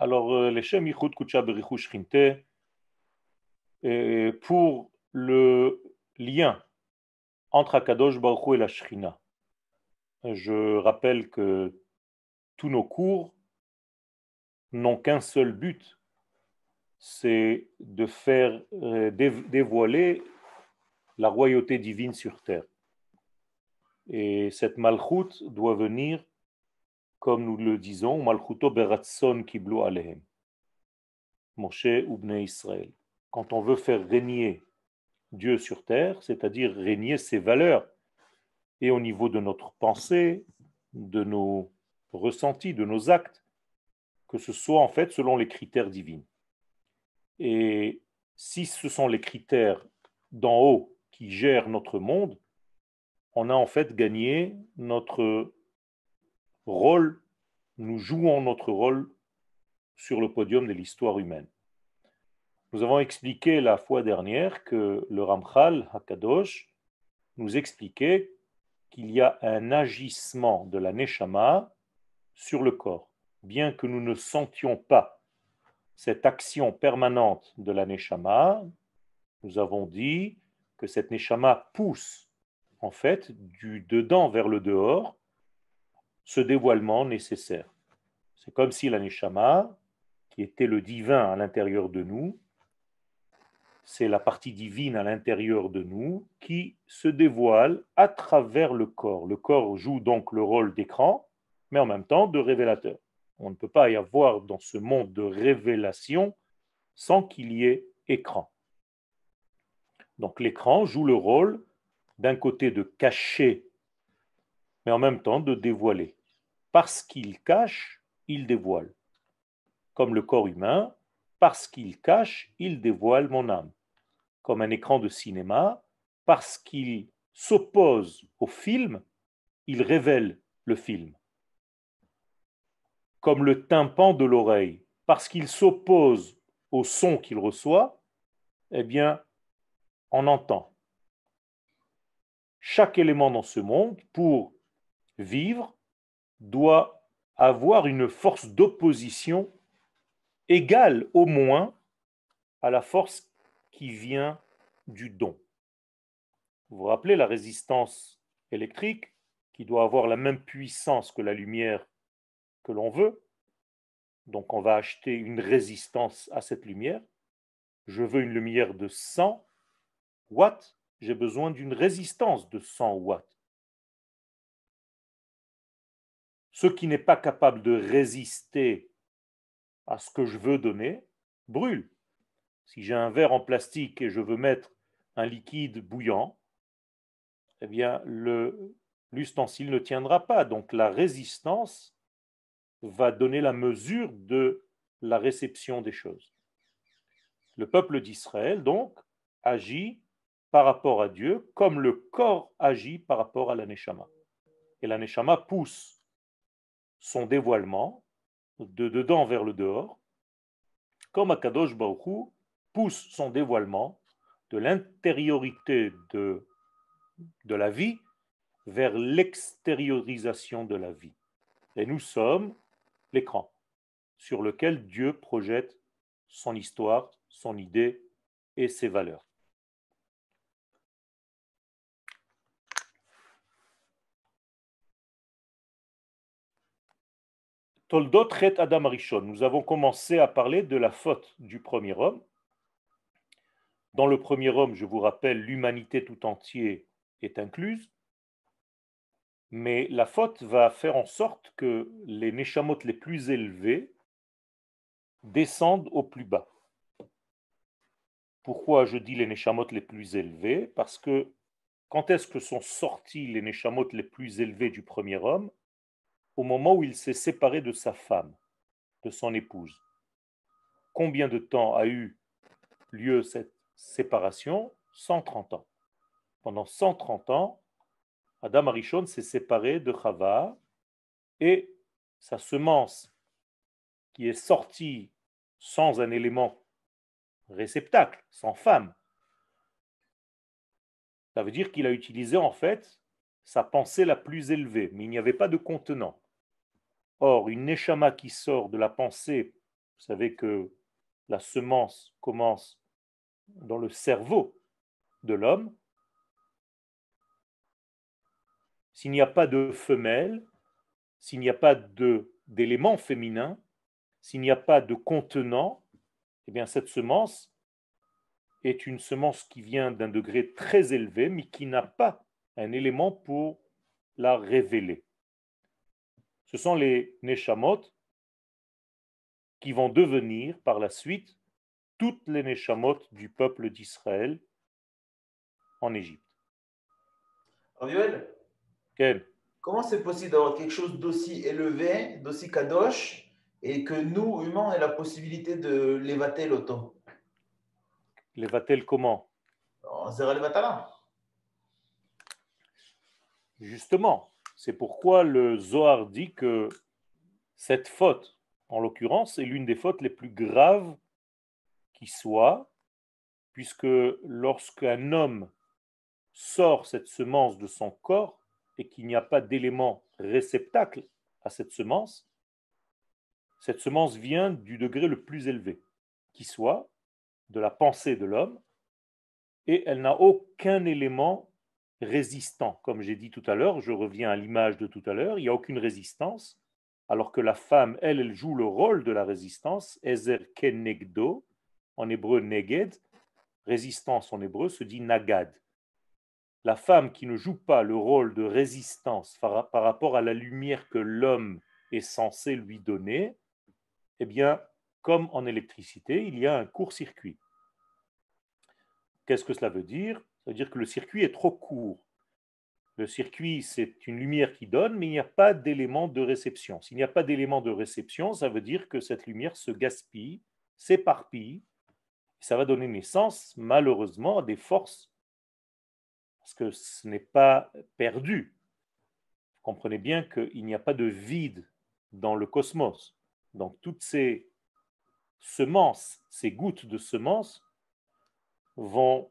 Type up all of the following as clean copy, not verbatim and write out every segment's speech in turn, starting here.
Alors, les Shem Yichud Kudsha Berichu Shchinte, pour le lien entre Akadosh Baruch Hu et la Shrina. Je rappelle que tous nos cours n'ont qu'un seul but, c'est de faire dévoiler la royauté divine sur terre. Et cette malchut doit venir, comme nous le disons, malchuto beratson kiblu alehem, Moshe ubne Israël. Quand on veut faire régner Dieu sur terre, c'est-à-dire régner ses valeurs, et au niveau de notre pensée, de nos ressentis, de nos actes, que ce soit en fait selon les critères divins. Et si ce sont les critères d'en haut qui gèrent notre monde, on a en fait gagné notre rôle, nous jouons notre rôle sur le podium de l'histoire humaine. Nous avons expliqué la fois dernière que le Ramchal Hakadosh nous expliquait qu'il y a un agissement de la Neshama sur le corps. Bien que nous ne sentions pas cette action permanente de la Neshama, nous avons dit que cette Neshama pousse en fait du dedans vers le dehors ce dévoilement nécessaire. C'est comme si la Neshama, qui était le divin à l'intérieur de nous, c'est la partie divine à l'intérieur de nous qui se dévoile à travers le corps. Le corps joue donc le rôle d'écran, mais en même temps de révélateur. On ne peut pas y avoir dans ce monde de révélation sans qu'il y ait écran. Donc l'écran joue le rôle d'un côté de cacher, mais en même temps de dévoiler. Parce qu'il cache, il dévoile. Comme le corps humain, parce qu'il cache, il dévoile mon âme. Comme un écran de cinéma, parce qu'il s'oppose au film, il révèle le film. Comme le tympan de l'oreille, parce qu'il s'oppose au son qu'il reçoit, eh bien, on entend. Chaque élément dans ce monde, pour vivre, doit avoir une force d'opposition égale au moins à la force qui vient du don. Vous vous rappelez la résistance électrique qui doit avoir la même puissance que la lumière que l'on veut. Donc on va acheter une résistance à cette lumière. Je veux une lumière de 100 watts, j'ai besoin d'une résistance de 100 watts. Ce qui n'est pas capable de résister à ce que je veux donner brûle. Si j'ai un verre en plastique et je veux mettre un liquide bouillant, eh bien l'ustensile ne tiendra pas. Donc la résistance va donner la mesure de la réception des choses. Le peuple d'Israël, donc, agit par rapport à Dieu comme le corps agit par rapport à la Neshama. Et la Neshama pousse son dévoilement de dedans vers le dehors, comme Akadosh Baruch Hu pousse son dévoilement de l'intériorité de la vie vers l'extériorisation de la vie. Et nous sommes l'écran sur lequel Dieu projette son histoire, son idée et ses valeurs. Toldot Chet Adam Arishon. Nous avons commencé à parler de la faute du premier homme. Dans le premier homme, je vous rappelle, l'humanité tout entière est incluse. Mais la faute va faire en sorte que les neshamot les plus élevés descendent au plus bas. Pourquoi je dis les neshamot les plus élevés? Parce que quand est-ce que sont sortis les neshamot les plus élevés du premier homme? Au moment où il s'est séparé de sa femme, de son épouse. Combien de temps a eu lieu cette séparation? 130 ans. Pendant 130 ans, Adam Arishon s'est séparé de Chava et sa semence qui est sortie sans un élément réceptacle, sans femme, ça veut dire qu'il a utilisé en fait sa pensée la plus élevée, mais il n'y avait pas de contenant. Or, une neshama qui sort de la pensée Vous savez que la semence commence dans le cerveau de l'homme. S'il n'y a pas de femelle, s'il n'y a pas d'élément féminin, s'il n'y a pas de contenant, eh bien cette semence est une semence qui vient d'un degré très élevé, mais qui n'a pas un élément pour la révéler. Ce sont les Neshamot qui vont devenir par la suite toutes les Neshamot du peuple d'Israël en Égypte. Raviol, Quel? comment c'est possible d'avoir quelque chose d'aussi élevé, d'aussi kadosh, et que nous, humains, on ait la possibilité de l'évater l'auto? Les va-t-elle comment? On zéro l'évatala. Justement, c'est pourquoi le Zohar dit que cette faute, en l'occurrence, est l'une des fautes les plus graves qui soit, puisque lorsqu'un homme sort cette semence de son corps et qu'il n'y a pas d'élément réceptacle à cette semence vient du degré le plus élevé qui soit, de la pensée de l'homme, et elle n'a aucun élément résistant. Comme j'ai dit tout à l'heure, je reviens à l'image de tout à l'heure, il n'y a aucune résistance, alors que la femme, elle joue le rôle de la résistance, Ezer kenegdo, en hébreu neged, résistance en hébreu se dit nagad. La femme qui ne joue pas le rôle de résistance par rapport à la lumière que l'homme est censé lui donner, eh bien, comme en électricité, il y a un court-circuit. Qu'est-ce que cela veut dire? Ça veut dire que le circuit est trop court. Le circuit, c'est une lumière qui donne, mais il n'y a pas d'élément de réception. S'il n'y a pas d'élément de réception, ça veut dire que cette lumière se gaspille, s'éparpille. Ça va donner naissance, malheureusement, à des forces, parce que ce n'est pas perdu. Vous comprenez bien qu'il n'y a pas de vide dans le cosmos. Donc toutes ces semences, ces gouttes de semences vont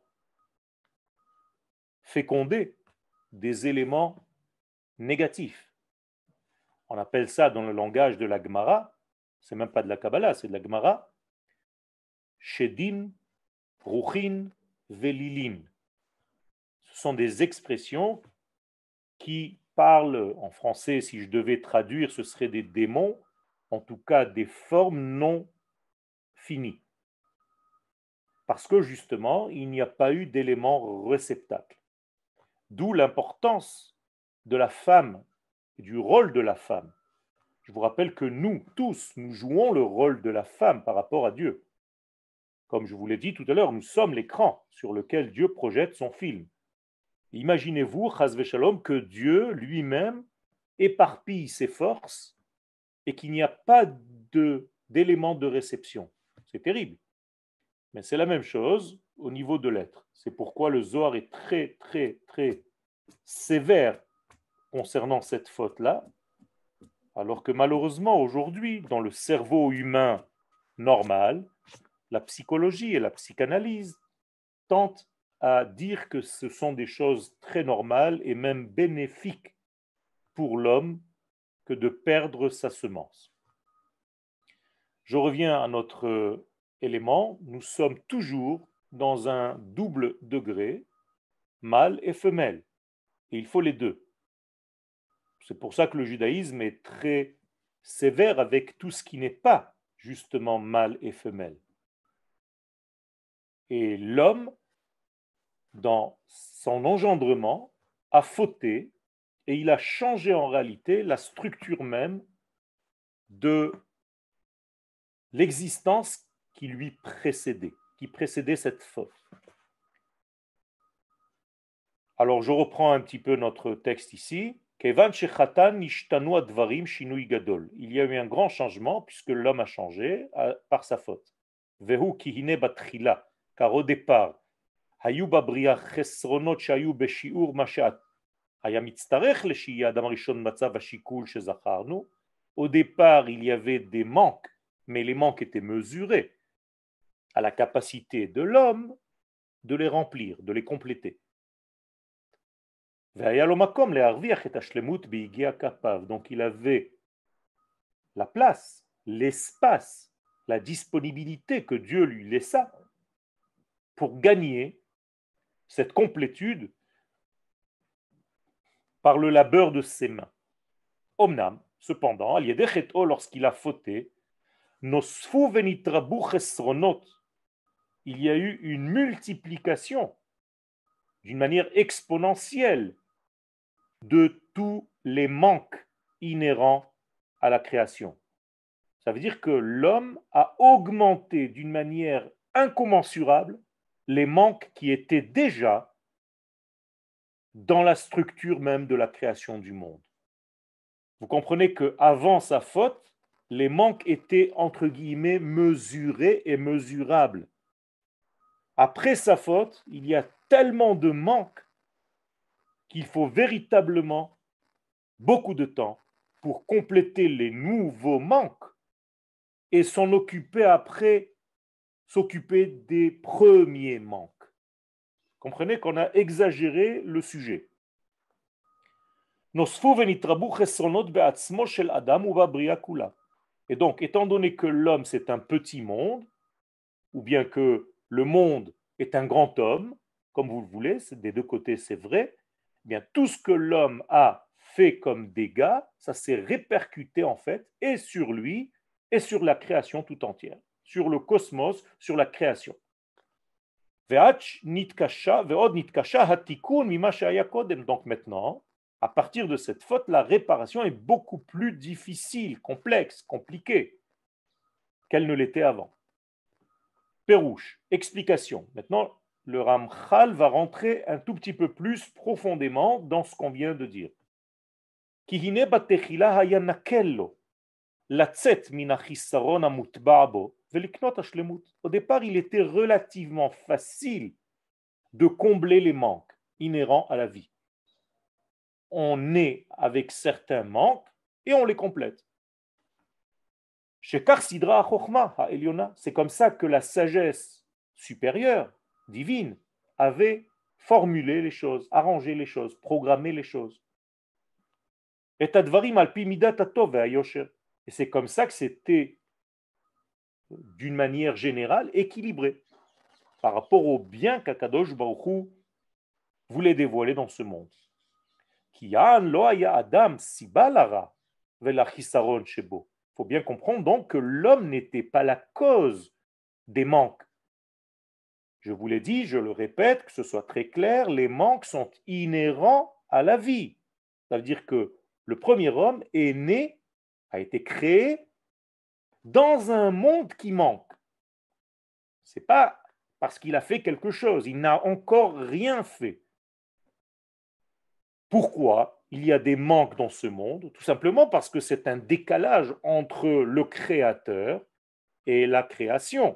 féconder des éléments négatifs. On appelle ça dans le langage de la Gemara, c'est même pas de la Kabbalah, c'est de la Gemara, Shedim, Ruchin, Velilin. Ce sont des expressions qui parlent, en français, si je devais traduire, ce seraient des démons, en tout cas des formes non finies. Parce que justement, il n'y a pas eu d'élément réceptacle. D'où l'importance de la femme, du rôle de la femme. Je vous rappelle que nous, tous, nous jouons le rôle de la femme par rapport à Dieu. Comme je vous l'ai dit tout à l'heure, nous sommes l'écran sur lequel Dieu projette son film. Imaginez-vous, chas shalom, que Dieu lui-même éparpille ses forces et qu'il n'y a pas d'élément de réception. C'est terrible. Mais c'est la même chose au niveau de l'être. C'est pourquoi le Zohar est très, très, très sévère concernant cette faute-là, alors que malheureusement, aujourd'hui, dans le cerveau humain normal, la psychologie et la psychanalyse tentent à dire que ce sont des choses très normales et même bénéfiques pour l'homme que de perdre sa semence. Je reviens à notre élément. Nous sommes toujours dans un double degré, mâle et femelle. Et il faut les deux. C'est pour ça que le judaïsme est très sévère avec tout ce qui n'est pas justement mâle et femelle. Et l'homme, dans son engendrement, a fauté et il a changé en réalité la structure même de l'existence qui lui précédait, qui précédait cette faute. Alors je reprends un petit peu notre texte ici. Il y a eu un grand changement puisque l'homme a changé par sa faute. Car au départ, au départ, il y avait des manques, mais les manques étaient mesurés à la capacité de l'homme de les remplir, de les compléter. Donc il avait la place, l'espace la disponibilité que Dieu lui laissa pour gagner cette complétude par le labeur de ses mains. Omnam, cependant, lorsqu'il a fauté, nosfu venitrabu chesronot, il y a eu une multiplication d'une manière exponentielle de tous les manques inhérents à la création. Ça veut dire que l'homme a augmenté d'une manière incommensurable les manques qui étaient déjà dans la structure même de la création du monde. Vous comprenez qu'avant sa faute, les manques étaient entre guillemets mesurés et mesurables. Après sa faute, il y a tellement de manques qu'il faut véritablement beaucoup de temps pour compléter les nouveaux manques et s'en occuper après, s'occuper des premiers manques. Comprenez qu'on a exagéré le sujet. Et donc, étant donné que l'homme c'est un petit monde, ou bien que le monde est un grand homme, comme vous le voulez, des deux côtés c'est vrai, eh bien tout ce que l'homme a fait comme dégâts, ça s'est répercuté en fait et sur lui et sur la création tout entière, sur le cosmos, sur la création. Donc maintenant, à partir de cette faute, la réparation est beaucoup plus difficile, complexe, compliquée qu'elle ne l'était avant. Pérouche, explication. Maintenant, le Ramchal va rentrer un tout petit peu plus profondément dans ce qu'on vient de dire. Kihine batechila haya nakello, latzet min achissaron amutba bo, veliknot hashlemut. Au départ, il était relativement facile de combler les manques inhérents à la vie. On est avec certains manques et on les complète. C'est comme ça que la sagesse supérieure, divine, avait formulé les choses, arrangé les choses, programmé les choses. Et c'est comme ça que c'était, d'une manière générale, équilibré par rapport au bien qu'Akadosh Baruch Hu voulait dévoiler dans ce monde. Il faut bien comprendre donc que l'homme n'était pas la cause des manques. Je vous l'ai dit, je le répète, que ce soit très clair, les manques sont inhérents à la vie. Ça veut dire que le premier homme est né, a été créé dans un monde qui manque. Ce n'est pas parce qu'il a fait quelque chose, il n'a encore rien fait. Pourquoi il y a des manques dans ce monde? Tout simplement parce que c'est un décalage entre le créateur et la création.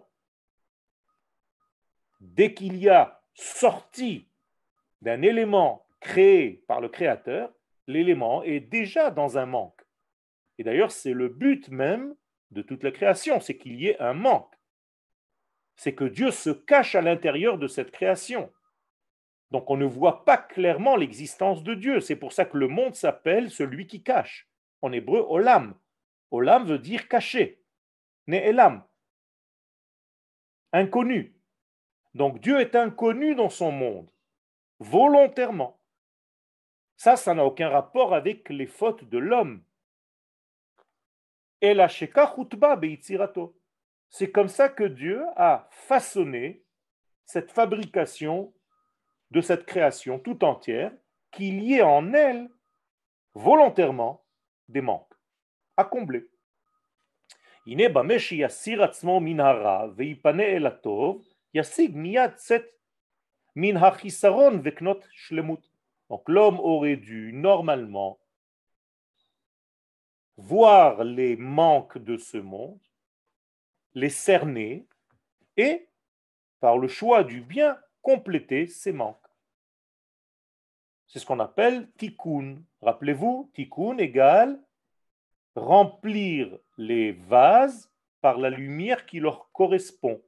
Dès qu'il y a sorti d'un élément créé par le créateur, l'élément est déjà dans un manque. Et d'ailleurs, c'est le but même de toute la création, c'est qu'il y ait un manque. C'est que Dieu se cache à l'intérieur de cette création. Donc on ne voit pas clairement l'existence de Dieu. C'est pour ça que le monde s'appelle celui qui cache. En hébreu, olam. Olam veut dire caché. Ne'elam. Inconnu. Donc Dieu est inconnu dans son monde, volontairement. Ça n'a aucun rapport avec les fautes de l'homme. Et la sheka chutba beitzirato. C'est comme ça que Dieu a façonné cette fabrication de cette création tout entière, qu'il y ait en elle volontairement des manques à combler. Donc l'homme aurait dû normalement voir les manques de ce monde, les cerner et, par le choix du bien, compléter ces manques. C'est ce qu'on appelle tikkun. Rappelez-vous, tikkun égale remplir les vases par la lumière qui leur correspond.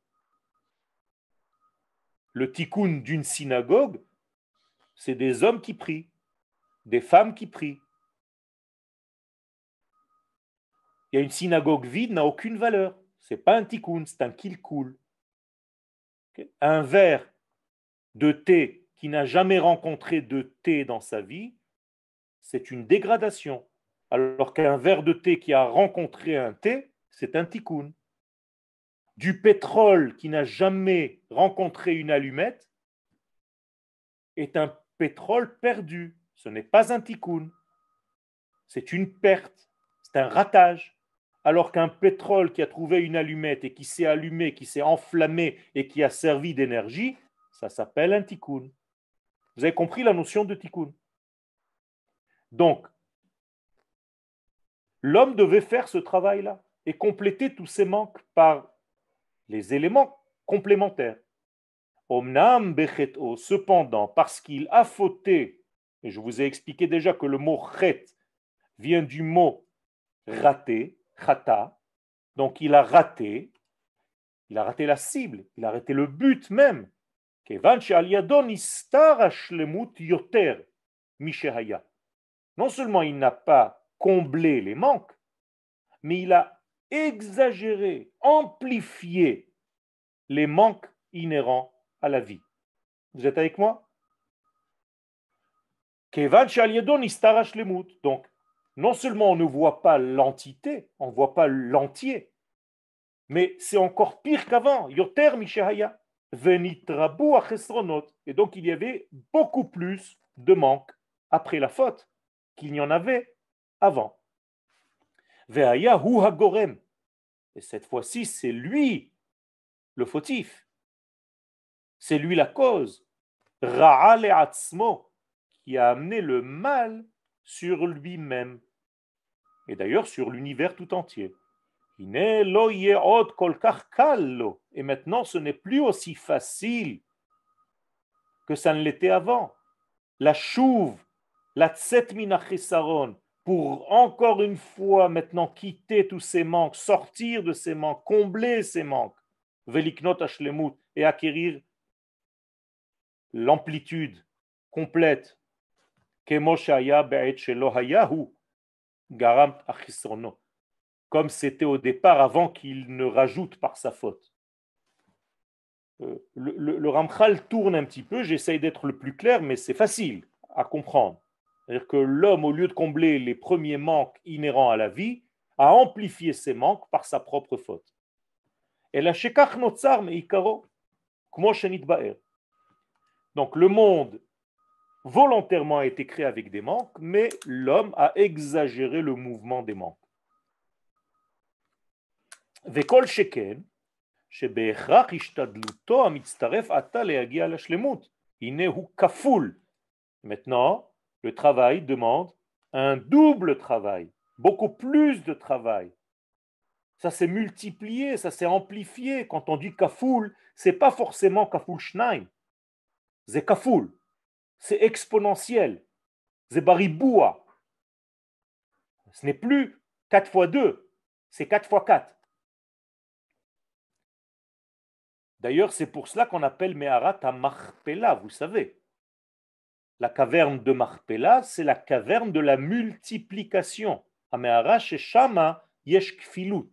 Le tikkun d'une synagogue, c'est des hommes qui prient, des femmes qui prient. Il y a une synagogue vide, n'a aucune valeur. Ce n'est pas un tikkun, c'est un kilkul. Okay? Un verre de thé qui n'a jamais rencontré de thé dans sa vie, c'est une dégradation. Alors qu'un verre de thé qui a rencontré un thé, c'est un tikkun. Du pétrole qui n'a jamais rencontré une allumette est un pétrole perdu. Ce n'est pas un tikkun. C'est une perte. C'est un ratage. Alors qu'un pétrole qui a trouvé une allumette et qui s'est allumé, qui s'est enflammé et qui a servi d'énergie, ça s'appelle un tikkun. Vous avez compris la notion de tikkun? Donc, l'homme devait faire ce travail-là et compléter tous ses manques par les éléments complémentaires. Omnam bechet'o, cependant, parce qu'il a fauté, et je vous ai expliqué déjà que le mot chet vient du mot raté, chata, donc il a raté la cible, il a raté le but même. Non seulement il n'a pas comblé les manques, mais il a exagéré, amplifié les manques inhérents à la vie. Vous êtes avec moi? Donc, non seulement on ne voit pas l'entité, on ne voit pas l'entier, mais c'est encore pire qu'avant. Yoter mishahaya. Venitrabu achesronot. Et donc, il y avait beaucoup plus de manques après la faute qu'il n'y en avait avant. Ve'aya hu hagorem. Et cette fois-ci, c'est lui le fautif. C'est lui la cause. Ra'a le'atzmo, qui a amené le mal sur lui-même. Et d'ailleurs sur l'univers tout entier. Et maintenant, ce n'est plus aussi facile que ça ne l'était avant. La chouve, la tsetmina chesaron, pour encore une fois maintenant quitter tous ces manques, sortir de ces manques, combler ces manques, veliknot hashlemut, et acquérir l'amplitude complète. Kemoshaya be'et shelo hayahu garam achisrono, comme c'était au départ avant qu'il ne rajoute par sa faute. Le Ramchal tourne un petit peu, j'essaye d'être le plus clair, mais c'est facile à comprendre. C'est-à-dire que l'homme, au lieu de combler les premiers manques inhérents à la vie, a amplifié ses manques par sa propre faute. Et la shekach notzar meikaro, kmo shenit ba'er. Donc le monde volontairement a été créé avec des manques, mais l'homme a exagéré le mouvement des manques. Vekol sheken, שבהכרח השתדלותו המצטרף עתה להגיע לשלמות. הנה הוא כפול. Maintenant, le travail demande un double travail, beaucoup plus de travail. Ça s'est multiplié, ça s'est amplifié. Quand on dit kafoul, c'est pas forcément kafoul shnaim. C'est kafoul. C'est exponentiel. C'est bariboua. Ce n'est plus 4 fois 2, c'est 4 fois 4. D'ailleurs, c'est pour cela qu'on appelle Meharat à Marpella, vous savez. La caverne de Marpella, c'est la caverne de la multiplication. À Mehara, chez Shama, yesh kfilut.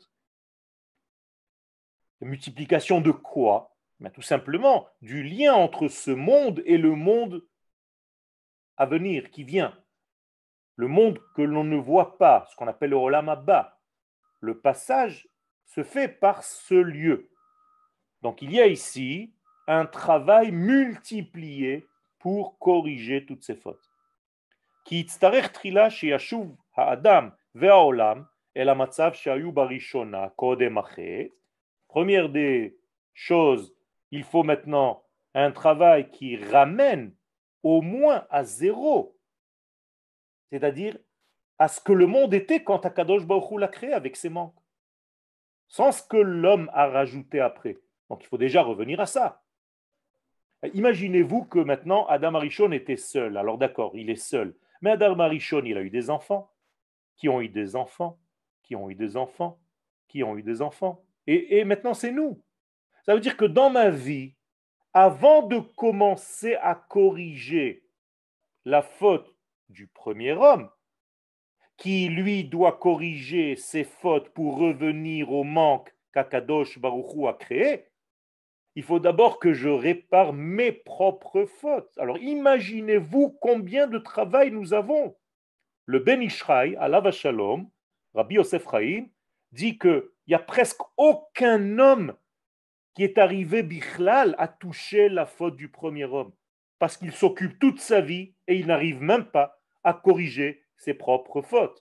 La multiplication de quoi? Ben, tout simplement du lien entre ce monde et le monde à venir, qui vient. Le monde que l'on ne voit pas, ce qu'on appelle le Olam Abba. Le passage se fait par ce lieu. Donc il y a ici un travail multiplié pour corriger toutes ces fautes. Ki yitztarech trila sheyashuv ha'adam ve'ha'olam el ha'matzav shehayu barishona kodem achet. Première des choses, il faut maintenant un travail qui ramène au moins à zéro, c'est-à-dire à ce que le monde était quand Akadosh Baruch Hu l'a créé avec ses manques, sans ce que l'homme a rajouté après. Donc il faut déjà revenir à ça. Imaginez-vous que maintenant Adam Arishon était seul. Alors d'accord, il est seul. Mais Adam Arishon, il a eu des enfants, qui ont eu des enfants, qui ont eu des enfants, qui ont eu des enfants. Et maintenant c'est nous. Ça veut dire que dans ma vie, avant de commencer à corriger la faute du premier homme, qui lui doit corriger ses fautes pour revenir au manque qu'Akadosh Baruch Hu a créé, il faut d'abord que je répare mes propres fautes. Alors imaginez-vous combien de travail nous avons. Le Ben Ishraï, alav Shalom, Rabbi Yosef Chaim, dit qu'il n'y a presque aucun homme qui est arrivé bichlal à toucher la faute du premier homme, parce qu'il s'occupe toute sa vie et il n'arrive même pas à corriger ses propres fautes.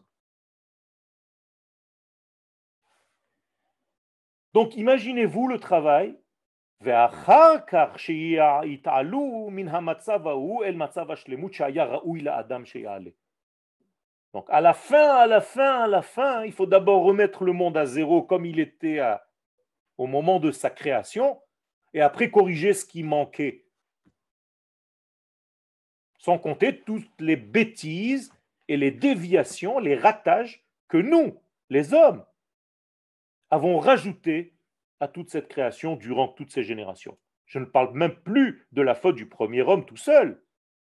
Donc imaginez-vous le travail. Donc à la fin, il faut d'abord remettre le monde à zéro comme il était au moment de sa création, et après corriger ce qui manquait. Sans compter toutes les bêtises et les déviations, les ratages que nous, les hommes, avons rajoutés à toute cette création durant toutes ces générations. Je ne parle même plus de la faute du premier homme tout seul.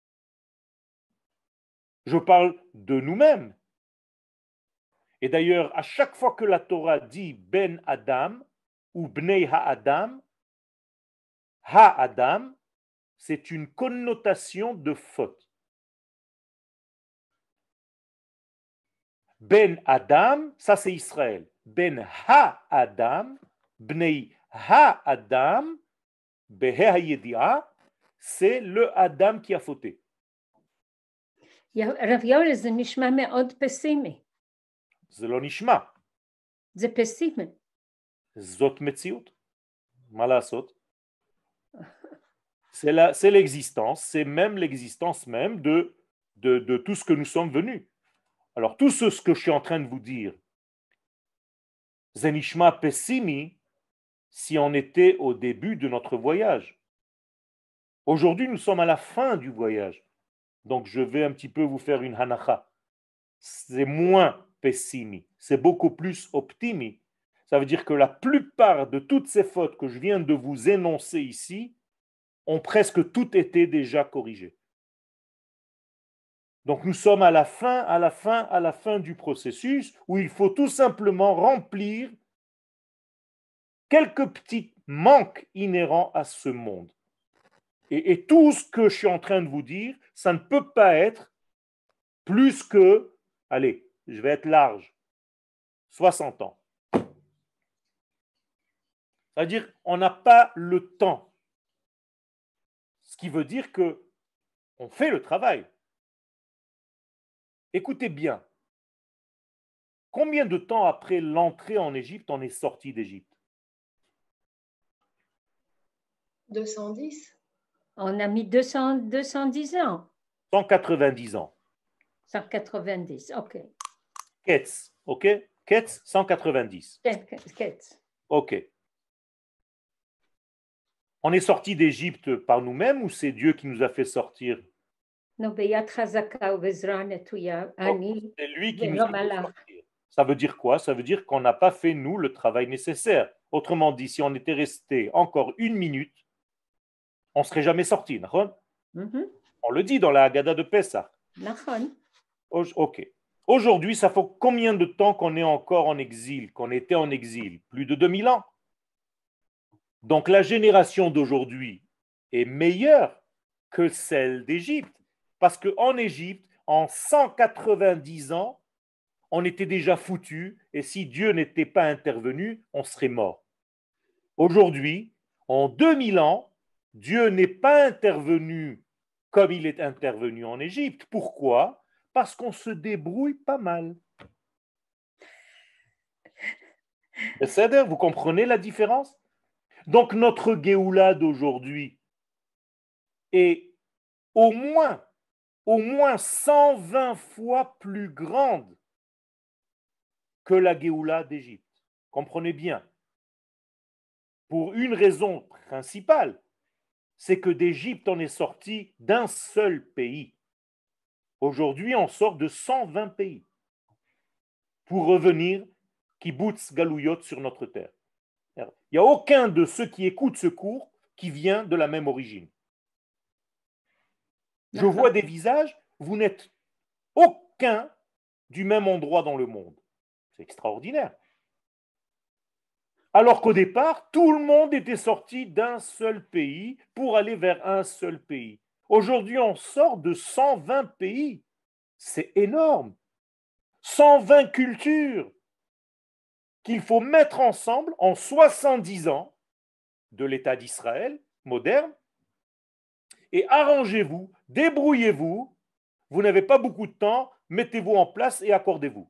Je parle de nous-mêmes. Et d'ailleurs, à chaque fois que la Torah dit Ben Adam ou Bnei Ha-Adam, Ha-Adam, c'est une connotation de faute. Ben Adam, ça c'est Israël. Ben Ha-Adam, Bnei Ha-Adam, Behe Ha-Yedi'a, c'est le Adam qui a fauté. רב יואל, זה נשמע מאוד פסימי. זה לא נשמע. זה פסימי. זאת מציאות. מה לעשות? C'est l'existence, c'est même l'existence même de tout ce que nous sommes venus. Alors tout ce que je suis en train de vous dire, Zenishma Pessimi, si on était au début de notre voyage. Aujourd'hui, nous sommes à la fin du voyage. Donc je vais un petit peu vous faire une hanacha. C'est moins pessimi, c'est beaucoup plus optimi. Ça veut dire que la plupart de toutes ces fautes que je viens de vous énoncer ici ont presque toutes été déjà corrigées. Donc nous sommes à la fin du processus où il faut tout simplement remplir quelques petits manques inhérents à ce monde. Et tout ce que je suis en train de vous dire, ça ne peut pas être plus que, allez, je vais être large, 60 ans. C'est-à-dire, on n'a pas le temps. Ce qui veut dire que on fait le travail. Écoutez bien. Combien de temps après l'entrée en Égypte, on est sorti d'Égypte? 210. On a mis 210 ans. 190 ans. 190, ok. Ketz, ok? Ketz, 190. Ketz. Ok. On est sorti d'Égypte par nous-mêmes ou c'est Dieu qui nous a fait sortir? C'est lui qui nous a fait sortir. Ça veut dire quoi? Ça veut dire qu'on n'a pas fait, nous, le travail nécessaire. Autrement dit, si on était resté encore une minute, on ne serait jamais sorti. On le dit dans la Haggadah de Pessah. Ok. Aujourd'hui, ça fait combien de temps qu'on est encore en exil, qu'on était en exil? Plus de 2000 ans. Donc la génération d'aujourd'hui est meilleure que celle d'Égypte. Parce qu'en Égypte, en 190 ans, on était déjà foutu, et si Dieu n'était pas intervenu, on serait mort. Aujourd'hui, en 2000 ans, Dieu n'est pas intervenu comme il est intervenu en Égypte. Pourquoi? Parce qu'on se débrouille pas mal. Vous comprenez la différence? Donc notre Géoula d'aujourd'hui est au moins 120 fois plus grande que la Géoula d'Égypte. Comprenez bien. Pour une raison principale, c'est que d'Égypte, on est sorti d'un seul pays. Aujourd'hui, on sort de 120 pays pour revenir kibbutz galouyot sur notre terre. Il n'y a aucun de ceux qui écoutent ce cours qui vient de la même origine. Je vois des visages, vous n'êtes aucun du même endroit dans le monde. C'est extraordinaire. Alors qu'au départ, tout le monde était sorti d'un seul pays pour aller vers un seul pays. Aujourd'hui, on sort de 120 pays. C'est énorme. 120 cultures qu'il faut mettre ensemble en 70 ans de l'État d'Israël moderne. Et arrangez-vous, débrouillez-vous. Vous n'avez pas beaucoup de temps, mettez-vous en place et accordez-vous.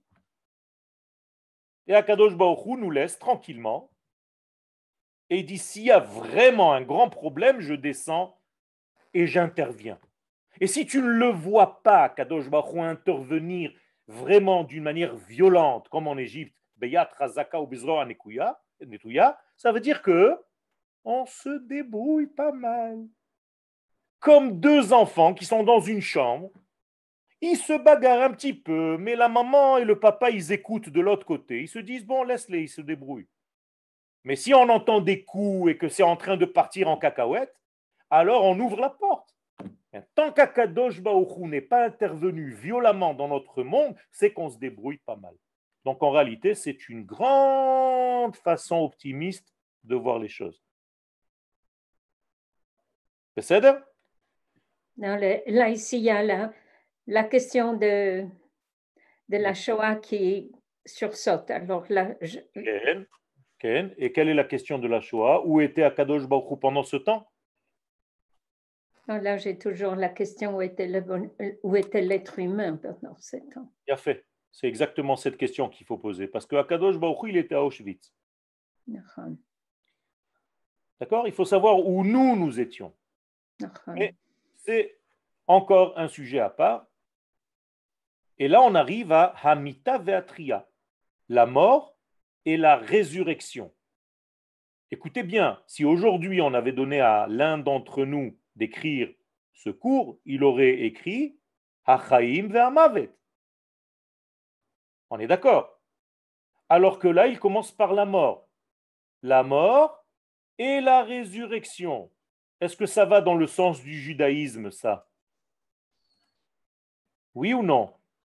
Et Akadosh Baruch Hu nous laisse tranquillement et dit s'il y a vraiment un grand problème, je descends et j'interviens. Et si tu ne le vois pas, Kadosh Baruch Hu, intervenir vraiment d'une manière violente, comme en Égypte, Beyat Razaka ou Bizra Netouya, ça veut dire que on se débrouille pas mal. Comme deux enfants qui sont dans une chambre, ils se bagarrent un petit peu, mais la maman et le papa, ils écoutent de l'autre côté. Ils se disent, bon, laisse-les, ils se débrouillent. Mais si on entend des coups et que c'est en train de partir en cacahuète, alors on ouvre la porte. Tant qu'Akadosh Baruch Hu n'est pas intervenu violemment dans notre monde, c'est qu'on se débrouille pas mal. Donc en réalité, c'est une grande façon optimiste de voir les choses. C'est ça? Là, ici, il y a la question de la Shoah qui sursaute. Alors là, Ken. Et quelle est la question de la Shoah? Où était Akadosh Baruch Hu pendant ce temps? là, j'ai toujours la question où était l'être humain pendant ce temps. Bien fait. C'est exactement cette question qu'il faut poser. Parce que Akadosh Baruch Hu, il était à Auschwitz. D'accord? Il faut savoir où nous étions. Mais c'est encore un sujet à part. Et là, on arrive à Hamita Veatria, la mort et la résurrection. Écoutez bien, si aujourd'hui on avait donné à l'un d'entre nous d'écrire ce cours, il aurait écrit Hachaim ve'amavet. On est d'accord? Alors que là, il commence par la mort. La mort et la résurrection. Est-ce que ça va dans le sens du judaïsme, ça? Oui ou non?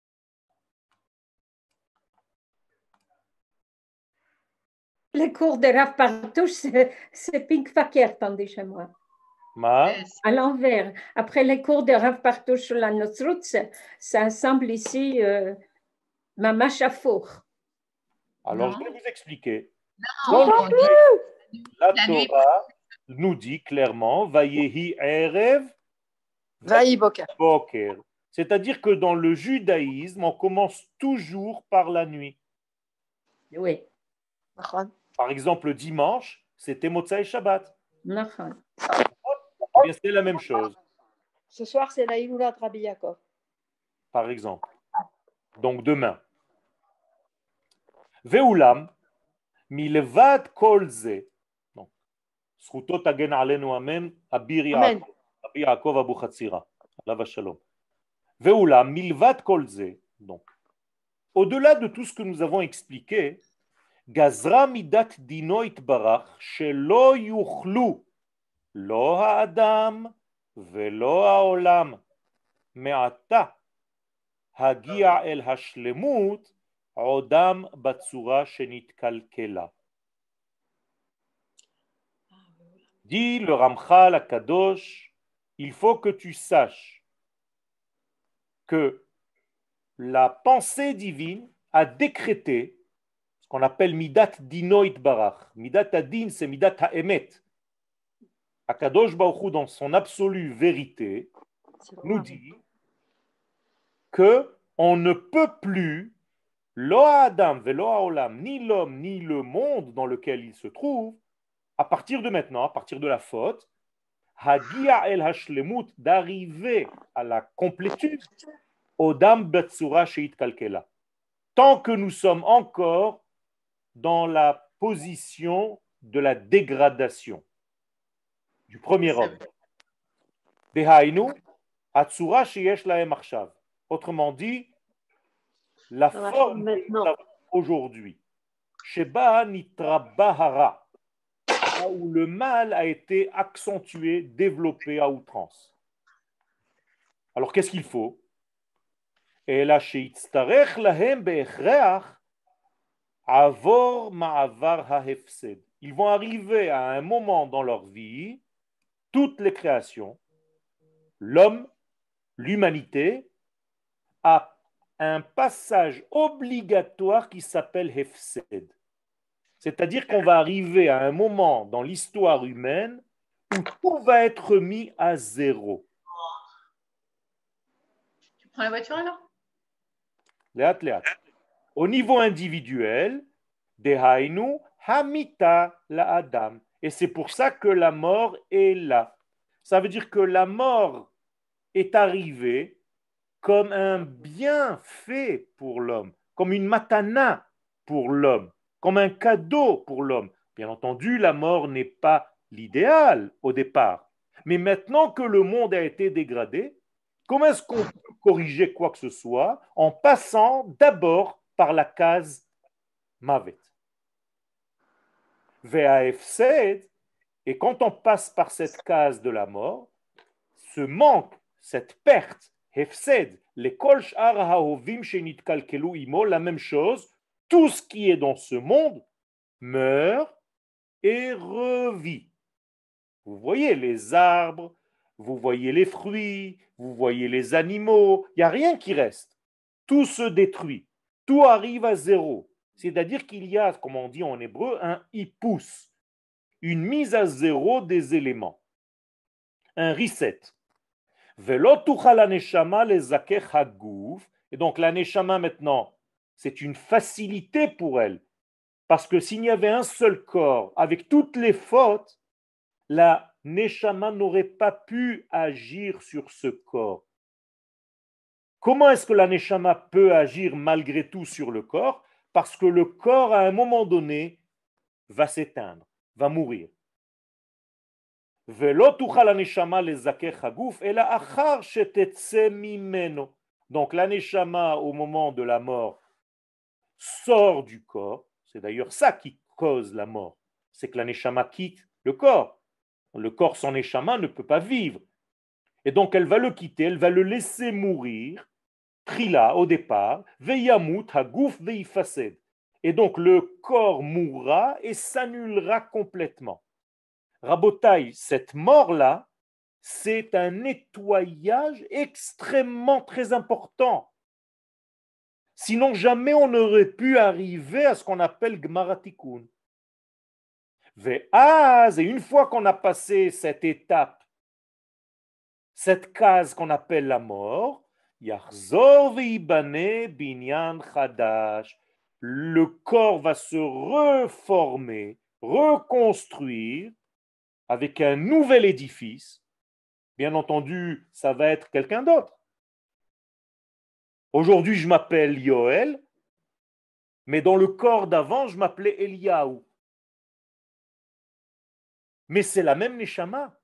Les cours de Rav Partouche, c'est Pink Fakir, tandis chez moi. À l'envers. Après les cours de Rav Partouche sur la Notzrut, ça semble ici Mamash Afour. Alors, je vais vous expliquer. Non, La Torah nous dit clairement Vayehi Erev Vaï Boker. Boker. C'est-à-dire que dans le judaïsme, on commence toujours par la nuit. Oui. Par exemple, dimanche, c'était Motzai Shabbat. Nachon. Eh bien, c'est la même chose, Ce soir, c'est la Iloula de Rabbi Yaakov. par exemple. Donc demain. Ve'ulam, milvad kol ze. Donc, zchuto tagen alenu amen, Abir Yaakov Abu Chatzira. Alav Shalom. Ve'ulam, milvad kol ze. Donc, au-delà de tout ce que nous avons expliqué, Gazra midat dino itbarach shelo yuchlu lo ha'adam velo ha'olam me'ata hagia el hashlemut odam batsura shenitkalkela. Dit le Ramchal Akadosh, il faut que tu saches que la pensée divine a décrété ce qu'on appelle Midat Dino Itbarach. Midat Adin, c'est Midat Ha'emet. Akadosh Baruch Hu, dans son absolue vérité, nous dit que on ne peut plus, lo Adam velo Haolam, ni l'homme ni le monde dans lequel il se trouve, à partir de maintenant, à partir de la faute, Hagia el Hashlemut, d'arriver à la complétude, Odam Betsura Sheit Kalkela. Tant que nous sommes encore dans la position de la dégradation du premier homme. Dehainu, Hatsura Sheyesh Lahem Arshav. Autrement dit, la forme aujourd'hui, Sheba Nitra Bahara, où le mal a été accentué, développé à outrance. Alors qu'est-ce qu'il faut? Ela sheitztarech lahem be'echreach avor ma'avar ha'hefsed. ils vont arriver à un moment dans leur vie, toutes les créations, l'homme, l'humanité, à un passage obligatoire qui s'appelle Hefsed. C'est-à-dire qu'on va arriver à un moment dans l'histoire humaine où tout va être mis à zéro. Tu prends la voiture alors? Léat, léat. Au niveau individuel, Dehainu Hamita la Adam. Et c'est pour ça que la mort est là. Ça veut dire que la mort est arrivée comme un bienfait pour l'homme, comme une matana pour l'homme, comme un cadeau pour l'homme. Bien entendu, la mort n'est pas l'idéal au départ. Mais maintenant que le monde a été dégradé, comment est-ce qu'on peut corriger quoi que ce soit en passant d'abord par la case Mavet? VAFC, et quand on passe par cette case de la mort, ce manque, cette perte, Hefsed, les kol sh'ar ha'ovim shenitkalkelu imo, la même chose, tout ce qui est dans ce monde meurt et revit. Vous voyez les arbres, vous voyez les fruits, vous voyez les animaux, il n'y a rien qui reste. Tout se détruit, tout arrive à zéro. C'est-à-dire qu'il y a, comme on dit en hébreu, un hippus, une mise à zéro des éléments, un reset. Et donc la neshama maintenant, c'est une facilité pour elle, parce que s'il y avait un seul corps avec toutes les fautes, la neshama n'aurait pas pu agir sur ce corps. Comment est-ce que la neshama peut agir malgré tout sur le corps? Parce que le corps, à un moment donné, va s'éteindre, va mourir. Donc la neshama, au moment de la mort, sort du corps. C'est d'ailleurs ça qui cause la mort. C'est que la neshama quitte le corps. Le corps sans neshama ne peut pas vivre. Et donc elle va le quitter, elle va le laisser mourir, trila au départ, veyamut haguf veifased. Et donc le corps mourra et s'annulera complètement. Rabotaï, cette mort-là, c'est un nettoyage extrêmement très important. Sinon, jamais on n'aurait pu arriver à ce qu'on appelle Gmaratikun. Et une fois qu'on a passé cette étape, cette case qu'on appelle la mort, Yachzor veibane binyan chadash, le corps va se reformer, reconstruire avec un nouvel édifice. Bien entendu, ça va être quelqu'un d'autre. Aujourd'hui, je m'appelle Yoel, mais dans le corps d'avant, je m'appelais Eliaou. Mais c'est la même Neshama.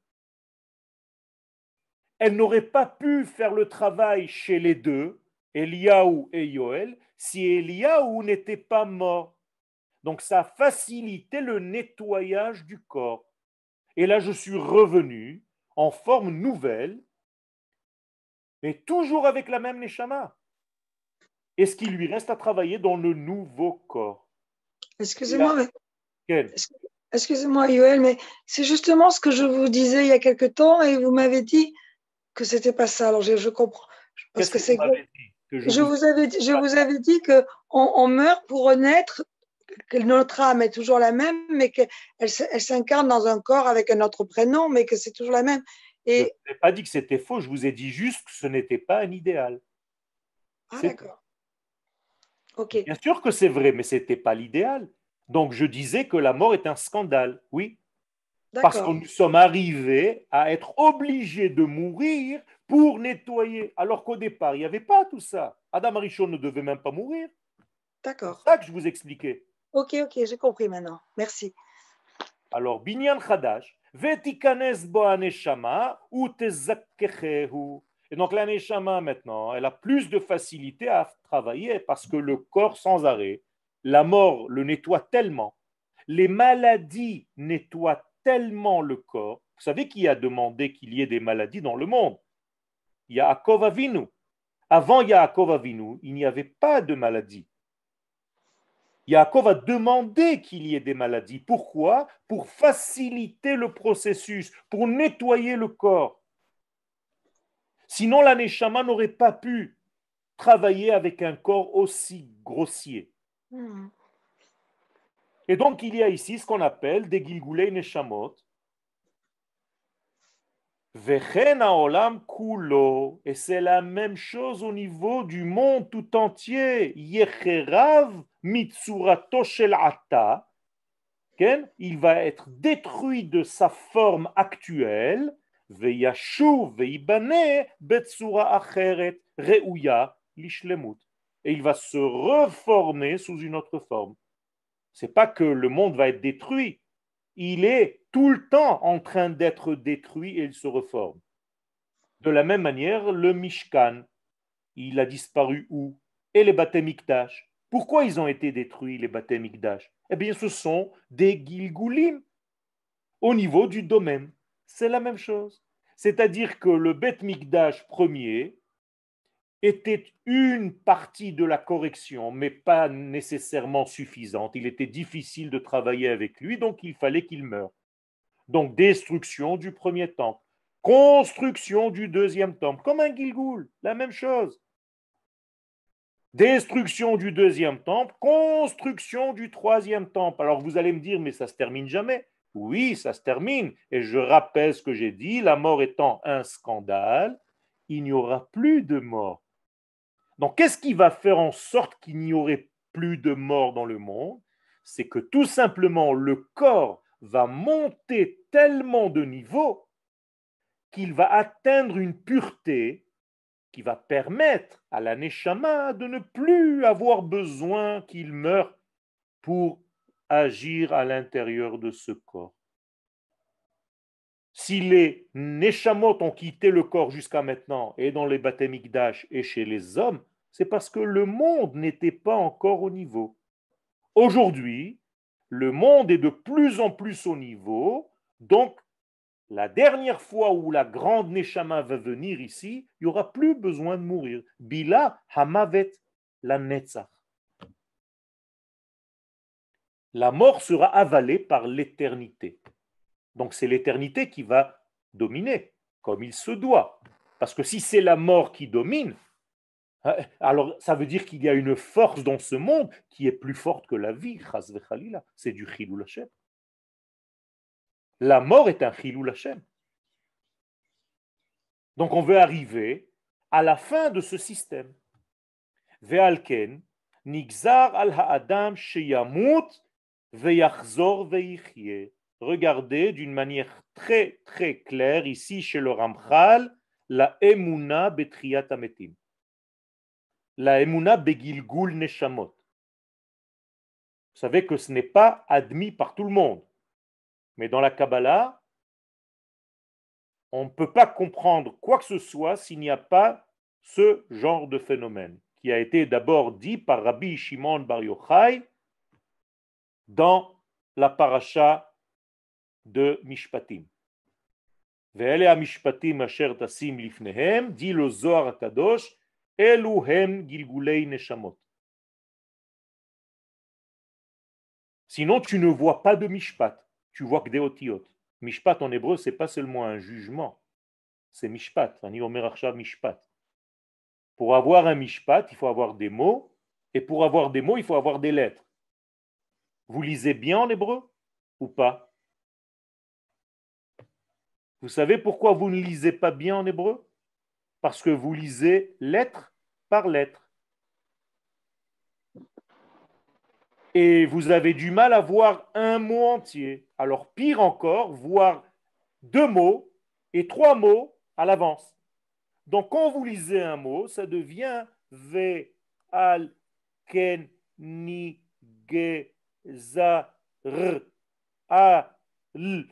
Elle n'aurait pas pu faire le travail chez les deux, Eliaou et Yoel, si Eliaou n'était pas mort. Donc ça a facilité le nettoyage du corps. Et là, je suis revenu en forme nouvelle, mais toujours avec la même Neshama. Et ce qui lui reste à travailler dans le nouveau corps. Excusez-moi, excusez-moi, Yoel, mais c'est justement ce que je vous disais il y a quelque temps et vous m'avez dit que c'était pas ça. Alors je comprends. Parce que c'est je vous avais dit que on meurt pour renaître, que notre âme est toujours la même, mais qu'elle s'incarne dans un corps avec un autre prénom, mais que c'est toujours la même. Et je n'ai pas dit que c'était faux, je vous ai dit juste que ce n'était pas un idéal. Ah, d'accord. Okay. Bien sûr que c'est vrai, mais ce n'était pas l'idéal. Donc je disais que la mort est un scandale, oui. Parce que nous sommes arrivés à être obligés de mourir pour nettoyer, alors qu'au départ, il n'y avait pas tout ça. Adam Arishon ne devait même pas mourir. D'accord. C'est ça que je vous expliquais. Ok, j'ai compris maintenant. Merci. Alors, Binyan Chadash, Vetikanes bo aneshama ou tezakkechehu. Et donc la neshama maintenant, elle a plus de facilité à travailler parce que le corps sans arrêt, la mort le nettoie tellement, les maladies nettoient tellement le corps. Vous savez qui a demandé qu'il y ait des maladies dans le monde? Yaakov Avinu. Avant Yaakov Avinu, il n'y avait pas de maladie. Yaakov a demandé qu'il y ait des maladies. Pourquoi? Pour faciliter le processus, pour nettoyer le corps. Sinon, la Neshama n'aurait pas pu travailler avec un corps aussi grossier. Et donc, il y a ici ce qu'on appelle des Gilgulei Neshamot. Vechen haolam kulo. Et c'est la même chose au niveau du monde tout entier. Yecherav mitsurato shel ata. Il va être détruit de sa forme actuelle. Veyashuv veibane betsura acheret reuya lishlemut. Et il va se reformer sous une autre forme. C'est pas que le monde va être détruit, il est tout le temps en train d'être détruit et il se reforme. De la même manière, le Mishkan, il a disparu où? Et les Bate Mikdash. Pourquoi ils ont été détruits, les Bate Mikdash? Eh bien, ce sont des Gilgulim au niveau du domaine. C'est la même chose. C'est-à-dire que le Bet Mikdash premier était une partie de la correction, mais pas nécessairement suffisante. Il était difficile de travailler avec lui, donc il fallait qu'il meure. Donc destruction du premier temple, construction du deuxième temple, comme un Gilgoul, la même chose. Destruction du deuxième temple, construction du troisième temple. Alors vous allez me dire, mais ça se termine jamais. Oui, ça se termine. Et je rappelle ce que j'ai dit, la mort étant un scandale, il n'y aura plus de mort. Donc, qu'est-ce qui va faire en sorte qu'il n'y aurait plus de mort dans le monde? C'est que tout simplement, le corps va monter tellement de niveau qu'il va atteindre une pureté qui va permettre à la Neshama de ne plus avoir besoin qu'il meure pour agir à l'intérieur de ce corps. Si les Neshamot ont quitté le corps jusqu'à maintenant, et dans les Bate Mikdash et chez les hommes, c'est parce que le monde n'était pas encore au niveau. Aujourd'hui, le monde est de plus en plus au niveau, donc la dernière fois où la grande Neshama va venir ici, il n'y aura plus besoin de mourir. Bila hamavet la netzach. La mort sera avalée par l'éternité. Donc c'est l'éternité qui va dominer, comme il se doit. Parce que si c'est la mort qui domine, alors ça veut dire qu'il y a une force dans ce monde qui est plus forte que la vie. C'est du Chilul Hashem. La mort est un Chilul Hashem. Donc on veut arriver à la fin de ce système. Ve'alken, nigzar al ha'adam sheyamut ve'yachzor ve'yichye. Regardez d'une manière très très claire ici chez le Ramchal la emuna betriat ametim, la emuna begilgul neshamot. Vous savez que ce n'est pas admis par tout le monde, mais dans la Kabbalah, on ne peut pas comprendre quoi que ce soit s'il n'y a pas ce genre de phénomène qui a été d'abord dit par Rabbi Shimon Bar Yochai dans la paracha de Mishpatim. Ve'ele ha-mishpatim asher tasim lifnehem, dit le Zohar HaKadosh, elu hem gilgulei neshamot. Sinon, tu ne vois pas de mishpat, tu vois que des otiot. Mishpat en hébreu, c'est pas seulement un jugement, c'est mishpat. Ani omer achshav mishpat. Pour avoir un mishpat, il faut avoir des mots, et pour avoir des mots, il faut avoir des lettres. Vous lisez bien en hébreu ou pas? Vous savez pourquoi vous ne lisez pas bien en hébreu? Parce que vous lisez lettre par lettre. Et vous avez du mal à voir un mot entier. Alors pire encore, voir deux mots et trois mots à l'avance. Donc quand vous lisez un mot, ça devient ve al ken ni ge za r a l,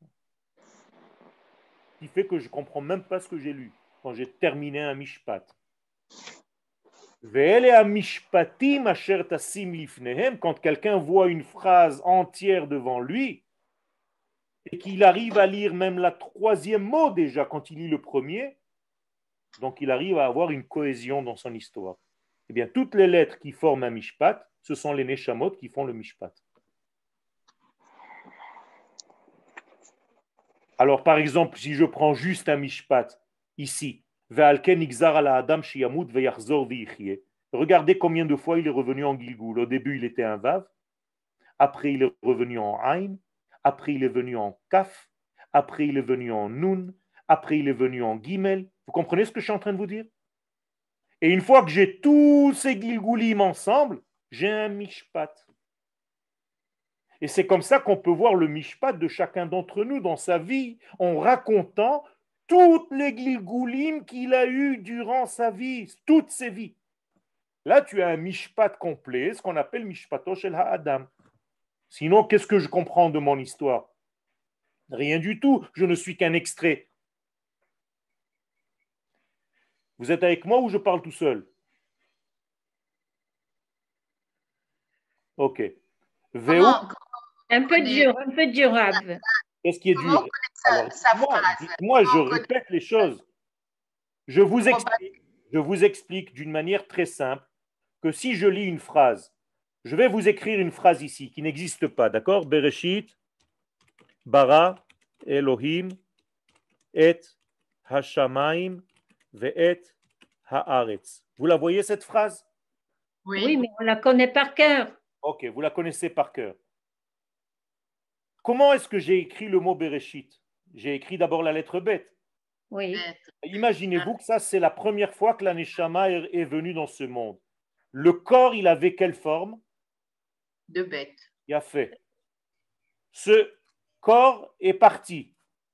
qui fait que je ne comprends même pas ce que j'ai lu quand j'ai terminé un mishpat. Quand quelqu'un voit une phrase entière devant lui et qu'il arrive à lire même la troisième mot déjà quand il lit le premier, donc il arrive à avoir une cohésion dans son histoire. Eh bien, toutes les lettres qui forment un mishpat ce sont les neshamot qui font le mishpat. Alors, par exemple, si je prends juste un mishpat ici, regardez combien de fois il est revenu en Gilgul. Au début, il était un Vav, après, il est revenu en Ain, après, il est venu en Kaf, après, il est venu en Nun, après, il est venu en Gimel. Vous comprenez ce que je suis en train de vous dire? Et une fois que j'ai tous ces Gilgulim ensemble, j'ai un mishpat. Et c'est comme ça qu'on peut voir le mishpat de chacun d'entre nous dans sa vie, en racontant toutes les Gilgulim qu'il a eues durant sa vie, toutes ses vies. Là, tu as un mishpat complet, ce qu'on appelle mishpato shel ha'adam. Sinon, qu'est-ce que je comprends de mon histoire? Rien du tout, je ne suis qu'un extrait. Vous êtes avec moi ou je parle tout seul? Ok. Un peu dur, Rav. Qu'est-ce qui est dur? Alors, moi, je répète les choses. Je vous explique d'une manière très simple que si je lis une phrase, je vais vous écrire une phrase ici qui n'existe pas, d'accord? Bereshit, bara, Elohim, et hashamayim, ve'et haaretz. Vous la voyez cette phrase? Oui, mais on la connaît par cœur. Ok, vous la connaissez par cœur. Comment est-ce que j'ai écrit le mot Bereshit? J'ai écrit d'abord la lettre Bet. Oui. Imaginez-vous que ça, c'est la première fois que la Neshama est venue dans ce monde. Le corps, il avait quelle forme? De bête. Il a fait. Ce corps est parti.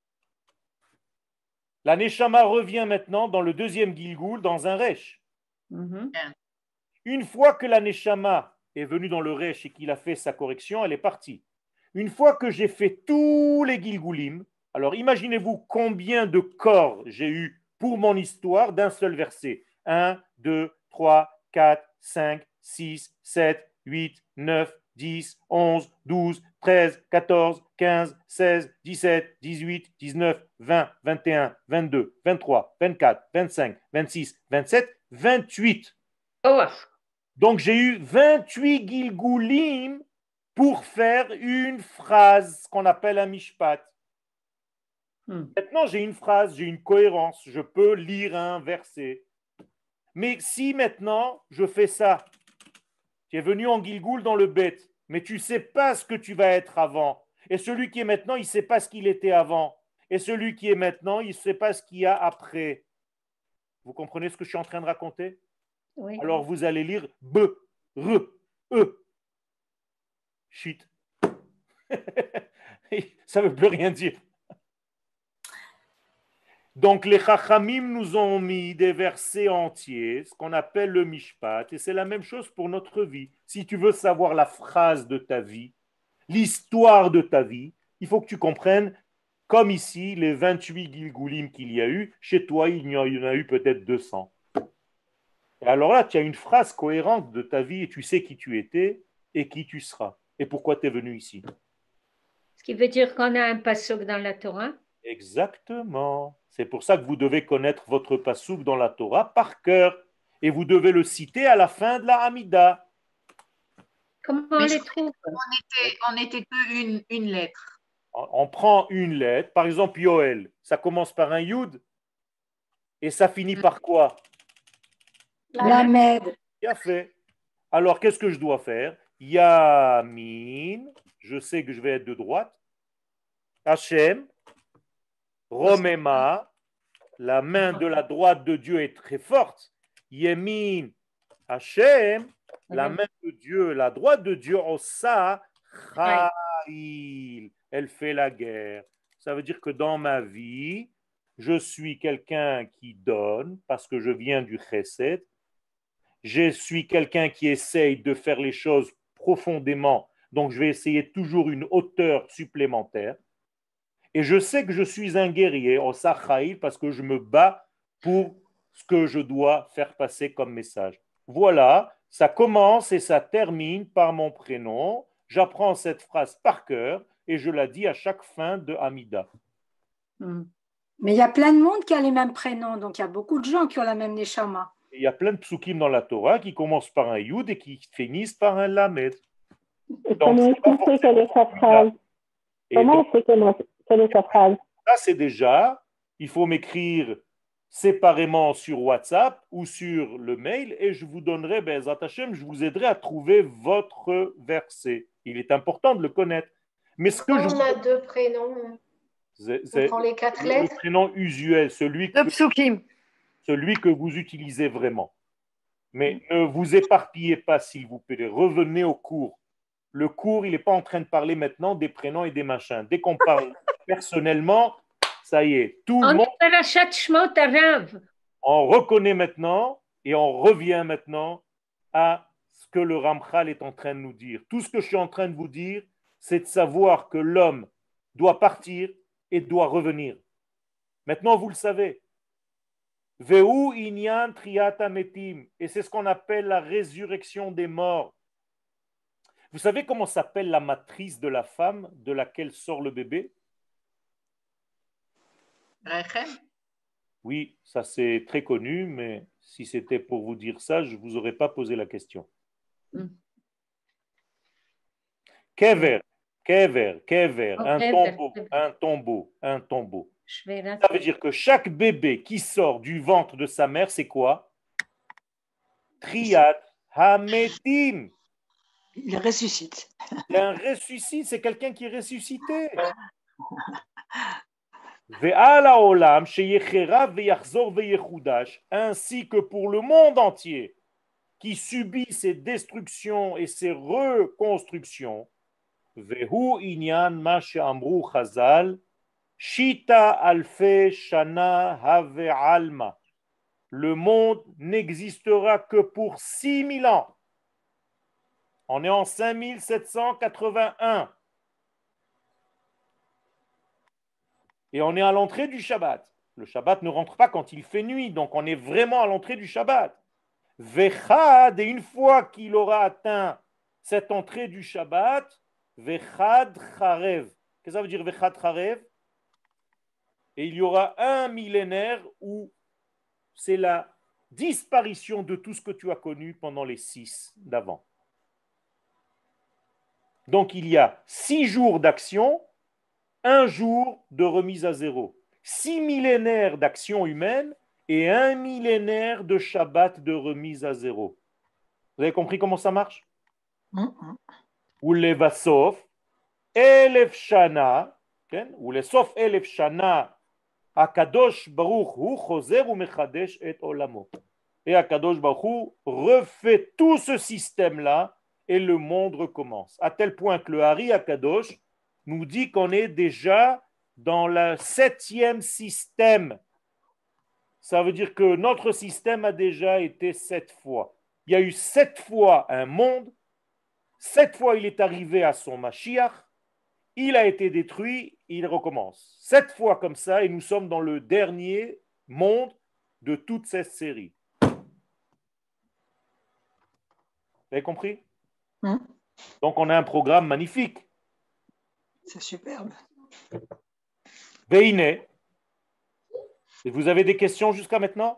La Neshama revient maintenant dans le deuxième Gilgul, dans un Resh. Une fois que la Neshama est venue dans le Resh et qu'il a fait sa correction, elle est partie. Une fois que j'ai fait tous les Gilgulim, alors imaginez-vous combien de corps j'ai eu pour mon histoire d'un seul verset. 1, 2, 3, 4, 5, 6, 7, 8, 9, 10, 11, 12, 13, 14, 15, 16, 17, 18, 19, 20, 21, 22, 23, 24, 25, 26, 27, 28. Oh. Donc j'ai eu 28 Gilgulim pour faire une phrase qu'on appelle un mishpat. Maintenant, j'ai une phrase, j'ai une cohérence, je peux lire un verset. Mais si maintenant, je fais ça, tu es venu en Gilgul dans le bête, mais tu ne sais pas ce que tu vas être avant. Et celui qui est maintenant, il ne sait pas ce qu'il était avant. Et celui qui est maintenant, il ne sait pas ce qu'il y a après. Vous comprenez ce que je suis en train de raconter? Oui. Alors vous allez lire B, R, E. Shit. Ça ne veut plus rien dire. Donc les Chachamim nous ont mis des versets entiers, ce qu'on appelle le Mishpat, et c'est la même chose pour notre vie. Si tu veux savoir la phrase de ta vie, l'histoire de ta vie, il faut que tu comprennes, comme ici, les 28 Gilgulim qu'il y a eu, chez toi, il y en a eu peut-être 200. Et alors là, tu as une phrase cohérente de ta vie et tu sais qui tu étais et qui tu seras. Et pourquoi tu es venu ici. Ce qui veut dire qu'on a un pasuk dans la Torah? Exactement. C'est pour ça que vous devez connaître votre pasuk dans la Torah par cœur. Et vous devez le citer à la fin de la Hamida. Comment on les trouve? On n'était que une lettre. On prend une lettre, par exemple Yoel, ça commence par un Yud et ça finit par quoi? Lamed. Bien fait. Alors qu'est-ce que je dois faire? Yamin, je sais que je vais être de droite. Hachem, Romema, la main de la droite de Dieu est très forte. Yemin, Hachem, la main de Dieu, la droite de Dieu, Osa, Cha'il, elle fait la guerre. Ça veut dire que dans ma vie, je suis quelqu'un qui donne parce que je viens du Chesed. Je suis quelqu'un qui essaye de faire les choses profondément, donc je vais essayer toujours une hauteur supplémentaire. Et je sais que je suis un guerrier au Sachaïl parce que je me bats pour ce que je dois faire passer comme message. Voilà, ça commence et ça termine par mon prénom. J'apprends cette phrase par cœur et je la dis à chaque fin de Hamida. Mais il y a plein de monde qui a les mêmes prénoms, donc il y a beaucoup de gens qui ont la même Neshama. Il y a plein de psukim dans la Torah qui commencent par un yud et qui finissent par un lamed. Comment est-ce qu'on sait quelle est sa phrase? Comment on sait quelle est sa phrase? Ça, c'est déjà, il faut m'écrire séparément sur WhatsApp ou sur le mail et je vous donnerai, Be'ezrat Hashem, je vous aiderai à trouver votre verset. Il est important de le connaître. Mais ce que on a deux prénoms. On prend les 4 lettres. Le prénom usuel, celui que vous utilisez vraiment. Mais ne vous éparpillez pas, s'il vous plaît. Revenez au cours. Le cours, il n'est pas en train de parler maintenant des prénoms et des machins. Dès qu'on parle personnellement, ça y est, tout le monde. On reconnaît maintenant et on revient maintenant à ce que le Ramchal est en train de nous dire. Tout ce que je suis en train de vous dire, c'est de savoir que l'homme doit partir et doit revenir. Maintenant, vous le savez. Veu inyan triata metim. Et c'est ce qu'on appelle la résurrection des morts. Vous savez comment s'appelle la matrice de la femme de laquelle sort le bébé? Rechem. Oui, ça c'est très connu, mais si c'était pour vous dire ça, je ne vous aurais pas posé la question. Kever, un tombeau. Ça veut dire que chaque bébé qui sort du ventre de sa mère, c'est quoi? Triat hametim. Il ressuscite. Un ressuscite, c'est quelqu'un qui est ressuscité. Ainsi que pour le monde entier qui subit ces destructions et ces reconstructions, Shita alfe shana have alma. Le monde n'existera que pour 6000 ans. On est en 5781. Et on est à l'entrée du Shabbat. Le Shabbat ne rentre pas quand il fait nuit, donc on est vraiment à l'entrée du Shabbat. Vechad, et une fois qu'il aura atteint cette entrée du Shabbat, Vechad charev. Qu'est-ce que ça veut dire Vechad charev? Et il y aura un millénaire où c'est la disparition de tout ce que tu as connu pendant les 6 d'avant. Donc il y a 6 jours d'action, 1 jour de remise à zéro. 6 millénaires d'action humaine et 1 millénaire de Shabbat de remise à zéro. Vous avez compris comment ça marche? Ou les vasof, elef shana, ou les sof elef shana, Akadosh Baruch Hu choser ou mechadesh et olamo. Et Akadosh Baruch Hu refait tout ce système-là et le monde recommence. À tel point que le Hari Akadosh nous dit qu'on est déjà dans le 7e système. Ça veut dire que notre système a déjà été 7 fois. Il y a eu 7 fois un monde, 7 fois il est arrivé à son Mashiach, il a été détruit, il recommence. 7 fois comme ça, et nous sommes dans le dernier monde de toute cette série. Vous avez compris? Donc on a un programme magnifique. C'est superbe. Veine. Vous avez des questions jusqu'à maintenant?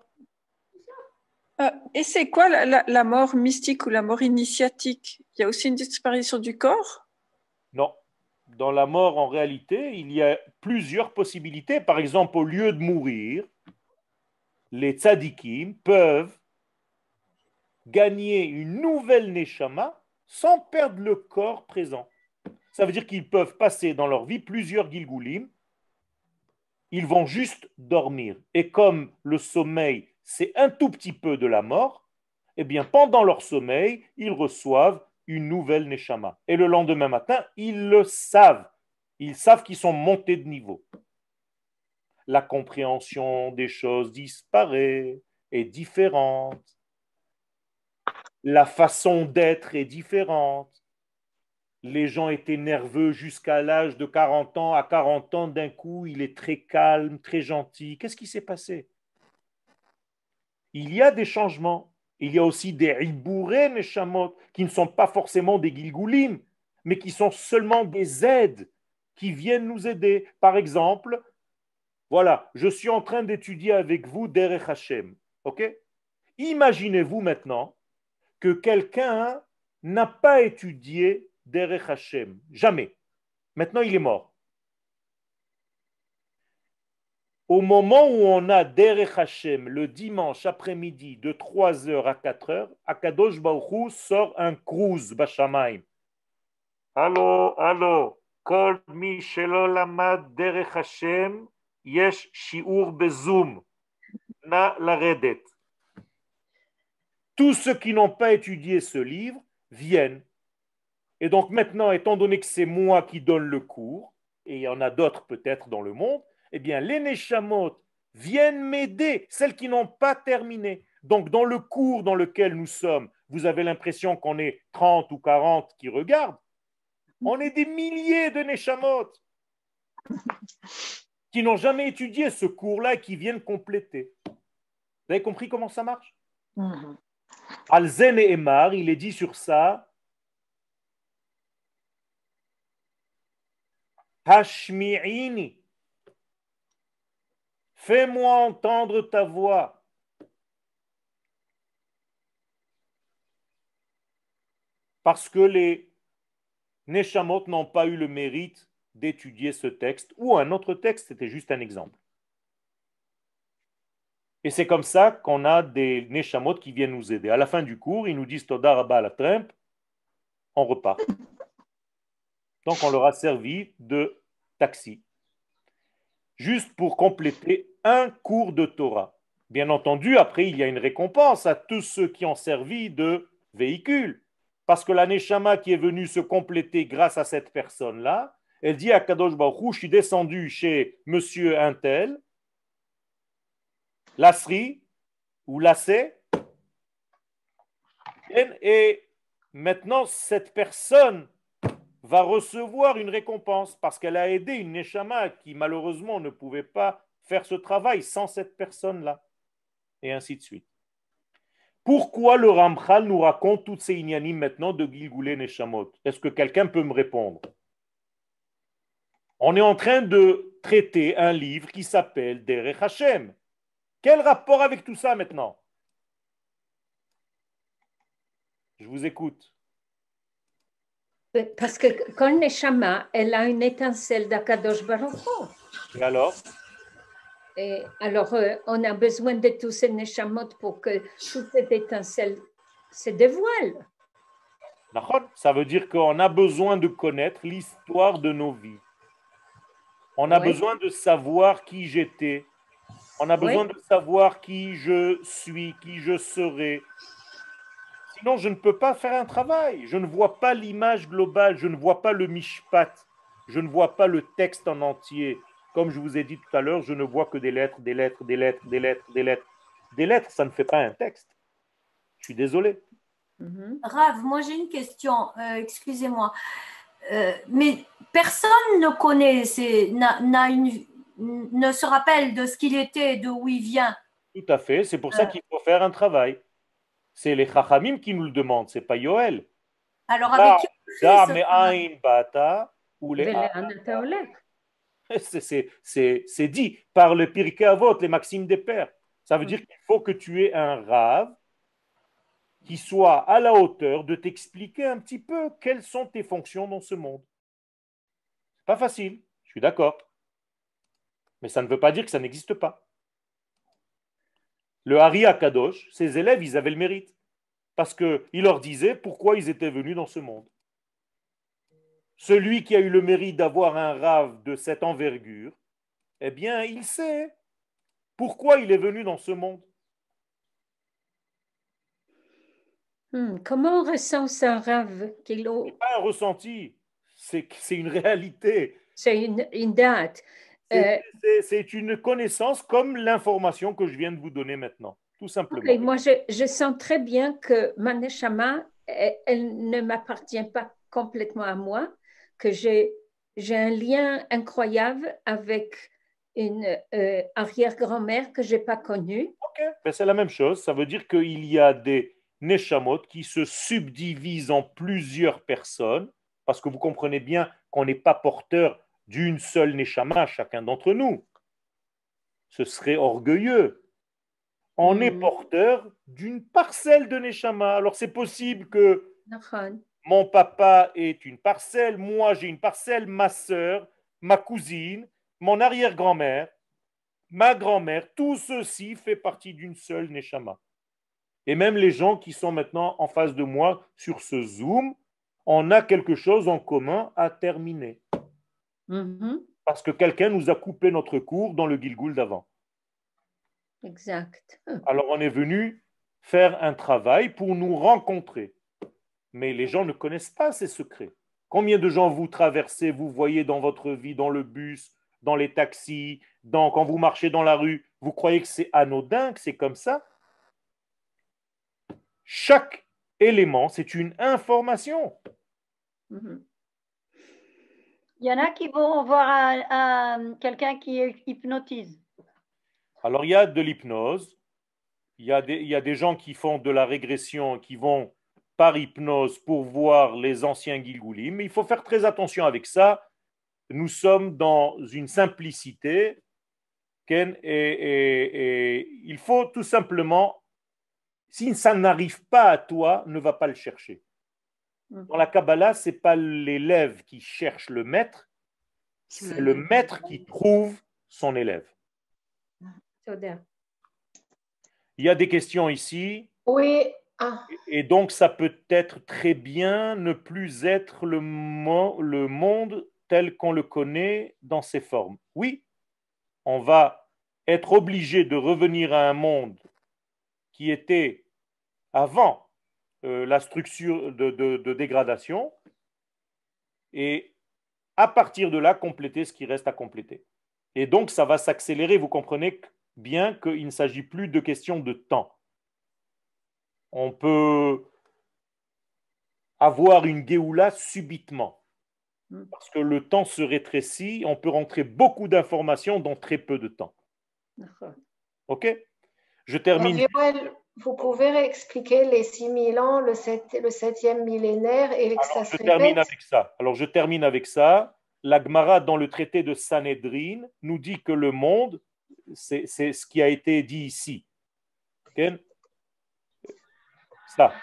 Et c'est quoi la mort mystique ou la mort initiatique? Il y a aussi une disparition du corps? Non. Dans la mort, en réalité, il y a plusieurs possibilités. Par exemple, au lieu de mourir, les tzadikim peuvent gagner une nouvelle neshama sans perdre le corps présent. Ça veut dire qu'ils peuvent passer dans leur vie plusieurs gilgulim. Ils vont juste dormir. Et comme le sommeil, c'est un tout petit peu de la mort, eh bien, pendant leur sommeil, ils reçoivent une nouvelle neshama. Et le lendemain matin, ils le savent. Ils savent qu'ils sont montés de niveau. La compréhension des choses disparaît, est différente. La façon d'être est différente. Les gens étaient nerveux jusqu'à l'âge de 40 ans. À 40 ans, d'un coup, il est très calme, très gentil. Qu'est-ce qui s'est passé? Il y a des changements. Il y a aussi des ribouré neshamot qui ne sont pas forcément des gilgulim, mais qui sont seulement des aides qui viennent nous aider. Par exemple, voilà, je suis en train d'étudier avec vous Derech Hashem. Ok? Imaginez-vous maintenant que quelqu'un n'a pas étudié Derech Hashem, jamais. Maintenant, il est mort. Au moment où on a Derech Hashem, le dimanche après-midi, de 3h à 4h, Akadosh Baruch Hu sort un kruz Bashamayim. Allô, allô, Kol mi shelo lamad Derech Hashem, yesh shiur bezoom, na laredet. Tous ceux qui n'ont pas étudié ce livre viennent. Et donc maintenant, étant donné que c'est moi qui donne le cours, et il y en a d'autres peut-être dans le monde, eh bien les Neshamot viennent m'aider, celles qui n'ont pas terminé. Donc dans le cours dans lequel nous sommes, vous avez l'impression qu'on est 30 ou 40 qui regardent. On est des milliers de Neshamot qui n'ont jamais étudié ce cours-là et qui viennent compléter. Vous avez compris comment ça marche? Al-Zen et Emar, il est dit sur ça, Hashmi'ini, fais-moi entendre ta voix. Parce que les Neshamot n'ont pas eu le mérite d'étudier ce texte, ou un autre texte, c'était juste un exemple. Et c'est comme ça qu'on a des Neshamot qui viennent nous aider. À la fin du cours, ils nous disent Toda Rabba à la trempe, on repart. Donc on leur a servi de taxi. Juste pour compléter un cours de Torah. Bien entendu, après, il y a une récompense à tous ceux qui ont servi de véhicule. Parce que la Neshama qui est venue se compléter grâce à cette personne-là, elle dit à Kadosh Baruch Hu, je suis descendu chez monsieur Intel, Lasri ou Lassé, et maintenant cette personne va recevoir une récompense parce qu'elle a aidé une Neshama qui malheureusement ne pouvait pas faire ce travail sans cette personne-là, et ainsi de suite. Pourquoi le Ramchal nous raconte toutes ces inyanim maintenant de Gilgulei Neshamot? Est-ce que quelqu'un peut me répondre? On est en train de traiter un livre qui s'appelle Derech Hashem. Quel rapport avec tout ça maintenant? Je vous écoute. Parce que quand Neshama, elle a une étincelle d'Akadosh Baruch Hu. Et alors? Et alors, on a besoin de tous ces Neshamot pour que toute cette étincelle se dévoile. Ça veut dire qu'on a besoin de connaître l'histoire de nos vies. On a besoin de savoir qui j'étais. On a besoin de savoir qui je suis, qui je serai. Sinon, je ne peux pas faire un travail. Je ne vois pas l'image globale. Je ne vois pas le mishpat. Je ne vois pas le texte en entier. Comme je vous ai dit tout à l'heure, je ne vois que des lettres, des lettres, des lettres, des lettres, des lettres. Des lettres, ça ne fait pas un texte. Je suis désolé. Rav, moi j'ai une question. Excusez-moi. Mais personne ne connaît, ne se rappelle de ce qu'il était, d'où il vient. Tout à fait. C'est pour ça qu'il faut faire un travail. C'est les Chachamim qui nous le demandent. C'est pas Yoel. Alors avec qui c'est dit par le Pirkei Avot, les maximes des pères. Ça veut dire qu'il faut que tu aies un Rav qui soit à la hauteur de t'expliquer un petit peu quelles sont tes fonctions dans ce monde. C'est pas facile, je suis d'accord. Mais ça ne veut pas dire que ça n'existe pas. Le Hari Akadosh, ses élèves, ils avaient le mérite. Parce qu'il leur disait pourquoi ils étaient venus dans ce monde. Celui qui a eu le mérite d'avoir un Rav de cette envergure, eh bien, il sait pourquoi il est venu dans ce monde. Comment on ressent ça, Rav? Ce n'est pas un ressenti, c'est une réalité. C'est une date. C'est une connaissance comme l'information que je viens de vous donner maintenant, tout simplement. Okay, moi, je sens très bien que ma neshama, elle ne m'appartient pas complètement à moi, que j'ai un lien incroyable avec une arrière-grand-mère que je n'ai pas connue. Ok, ben, c'est la même chose. Ça veut dire qu'il y a des neshamot qui se subdivisent en plusieurs personnes, parce que vous comprenez bien qu'on n'est pas porteur d'une seule neshama, chacun d'entre nous. Ce serait orgueilleux. on est porteur d'une parcelle de Neshama. Alors c'est possible que mon papa ait une parcelle, moi j'ai une parcelle, ma sœur, ma cousine, mon arrière-grand-mère, ma grand-mère, tout ceci fait partie d'une seule Neshama. Et même les gens qui sont maintenant en face de moi sur ce Zoom, on a quelque chose en commun à terminer. Parce que quelqu'un nous a coupé notre cours dans le Gilgoul d'avant. Exact. Alors on est venu faire un travail pour nous rencontrer. Mais les gens ne connaissent pas ces secrets. Combien de gens vous traversez, vous voyez dans votre vie, dans le bus, dans les taxis, quand vous marchez dans la rue, vous croyez que c'est anodin, que c'est comme ça? Chaque élément, c'est une information. Il y en a qui vont voir quelqu'un qui hypnotise. Alors, il y a de l'hypnose, il y a des gens qui font de la régression, qui vont par hypnose pour voir les anciens Gilgoulim, mais il faut faire très attention avec ça. Nous sommes dans une simplicité, et il faut tout simplement, si ça n'arrive pas à toi, ne va pas le chercher. Dans la Kabbalah, ce n'est pas l'élève qui cherche le maître, c'est le maître qui trouve son élève. Il y a des questions ici. Oui. Et donc, ça peut être très bien ne plus être le monde tel qu'on le connaît dans ses formes. Oui, on va être obligé de revenir à un monde qui était avant la structure de dégradation et à partir de là, compléter ce qui reste à compléter. Et donc, ça va s'accélérer. Vous comprenez bien qu'il ne s'agit plus de question de temps. On peut avoir une Géoula subitement. Parce que le temps se rétrécit, on peut rentrer beaucoup d'informations dans très peu de temps. Ok? Je termine. Yoel, vous pouvez réexpliquer les 6000 ans, le 7e millénaire et que ça se répète? Alors, je termine avec ça. La Gemara, dans le traité de Sanhedrin, nous dit que le monde, c'est ce qui a été dit ici. Okay? Ça.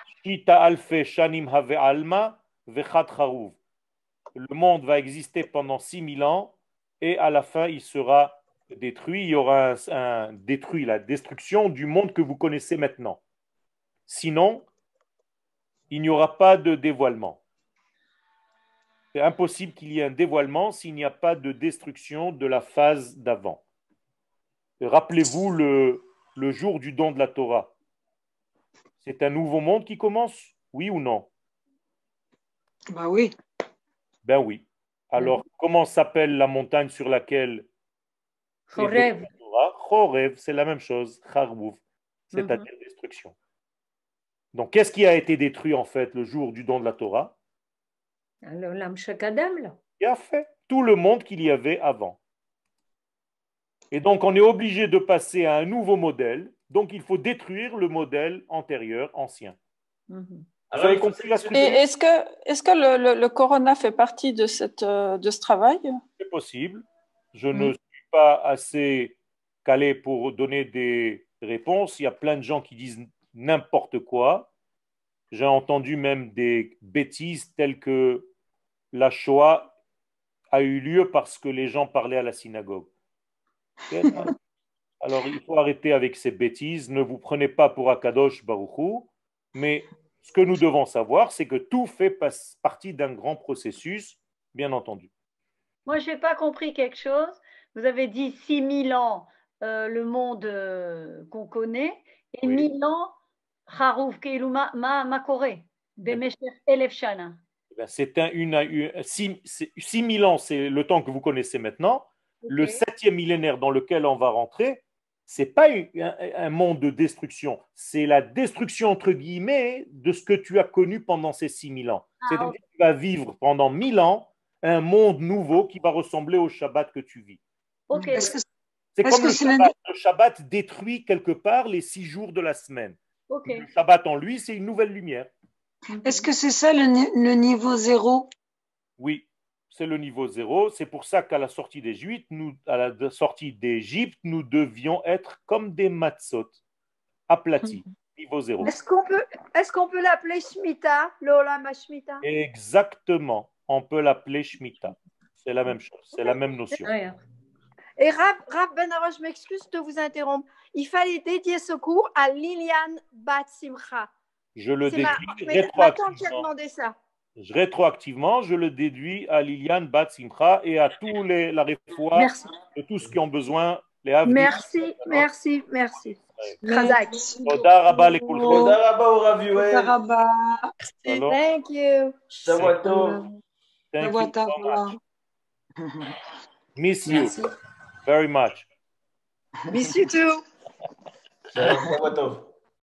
Le monde va exister pendant 6000 ans et à la fin, il sera détruit. Il y aura la destruction du monde que vous connaissez maintenant. Sinon, il n'y aura pas de dévoilement. C'est impossible qu'il y ait un dévoilement s'il n'y a pas de destruction de la phase d'avant. Rappelez-vous le jour du don de la Torah. C'est un nouveau monde qui commence, oui ou non? Ben oui. Ben oui. Alors, comment s'appelle la montagne sur laquelle Chorev. Chorev, c'est la même chose. Charbouf, c'est-à-dire destruction. Donc, qu'est-ce qui a été détruit en fait le jour du don de la Torah? Alors, l'Amshakadam, là. Il a fait tout le monde qu'il y avait avant. Et donc, on est obligé de passer à un nouveau modèle. Donc, il faut détruire le modèle antérieur, ancien. Vous avez compris la structure? Et est-ce que le Corona fait partie de ce travail? C'est possible. Je ne suis pas assez calé pour donner des réponses. Il y a plein de gens qui disent n'importe quoi. J'ai entendu même des bêtises telles que la Shoah a eu lieu parce que les gens parlaient à la synagogue. Alors, il faut arrêter avec ces bêtises. Ne vous prenez pas pour Akadosh Baruch Hu, mais ce que nous devons savoir, c'est que tout fait partie d'un grand processus, bien entendu. Moi, je n'ai pas compris quelque chose. Vous avez dit 6000 ans, le monde qu'on connaît, et 1000 ans, Harouf Keiluma Makoré, Bemesher Elef Shana. C'est 6000 ans, c'est le temps que vous connaissez maintenant. Okay. Le 7e millénaire dans lequel on va rentrer, ce n'est pas un monde de destruction, c'est la destruction, entre guillemets, de ce que tu as connu pendant ces 6000 ans. C'est-à-dire que tu vas vivre pendant 1000 ans un monde nouveau qui va ressembler au Shabbat que tu vis. Okay. C'est comme le Shabbat. Le Shabbat détruit quelque part les 6 jours de la semaine. Okay. Le Shabbat en lui, c'est une nouvelle lumière. Est-ce que c'est ça le niveau 0? Oui, c'est le niveau 0. C'est pour ça qu'à la sortie d'Égypte, nous devions être comme des matzot. aplati, niveau 0. Est-ce qu'on peut l'appeler Shemitah, l'Olam Shemitah? Exactement, on peut l'appeler Shemitah. C'est la même chose, c'est la même notion. Et Rav Ben-Ara, je m'excuse de vous interrompre. Il fallait dédier ce cours à Liliane Bat-Simcha. Je le déduis rétroactivement. Je le déduis à Liliane Bat-Simcha et à tous la réfoua de tous ceux qui ont besoin. Merci. Khazak. Toda rabba lekul. Toda rabba au Rav Yoel. Toda rabba. Thank you. Shavua tov. Thank you so much. Miss you very much. Miss you too. Shavua tov.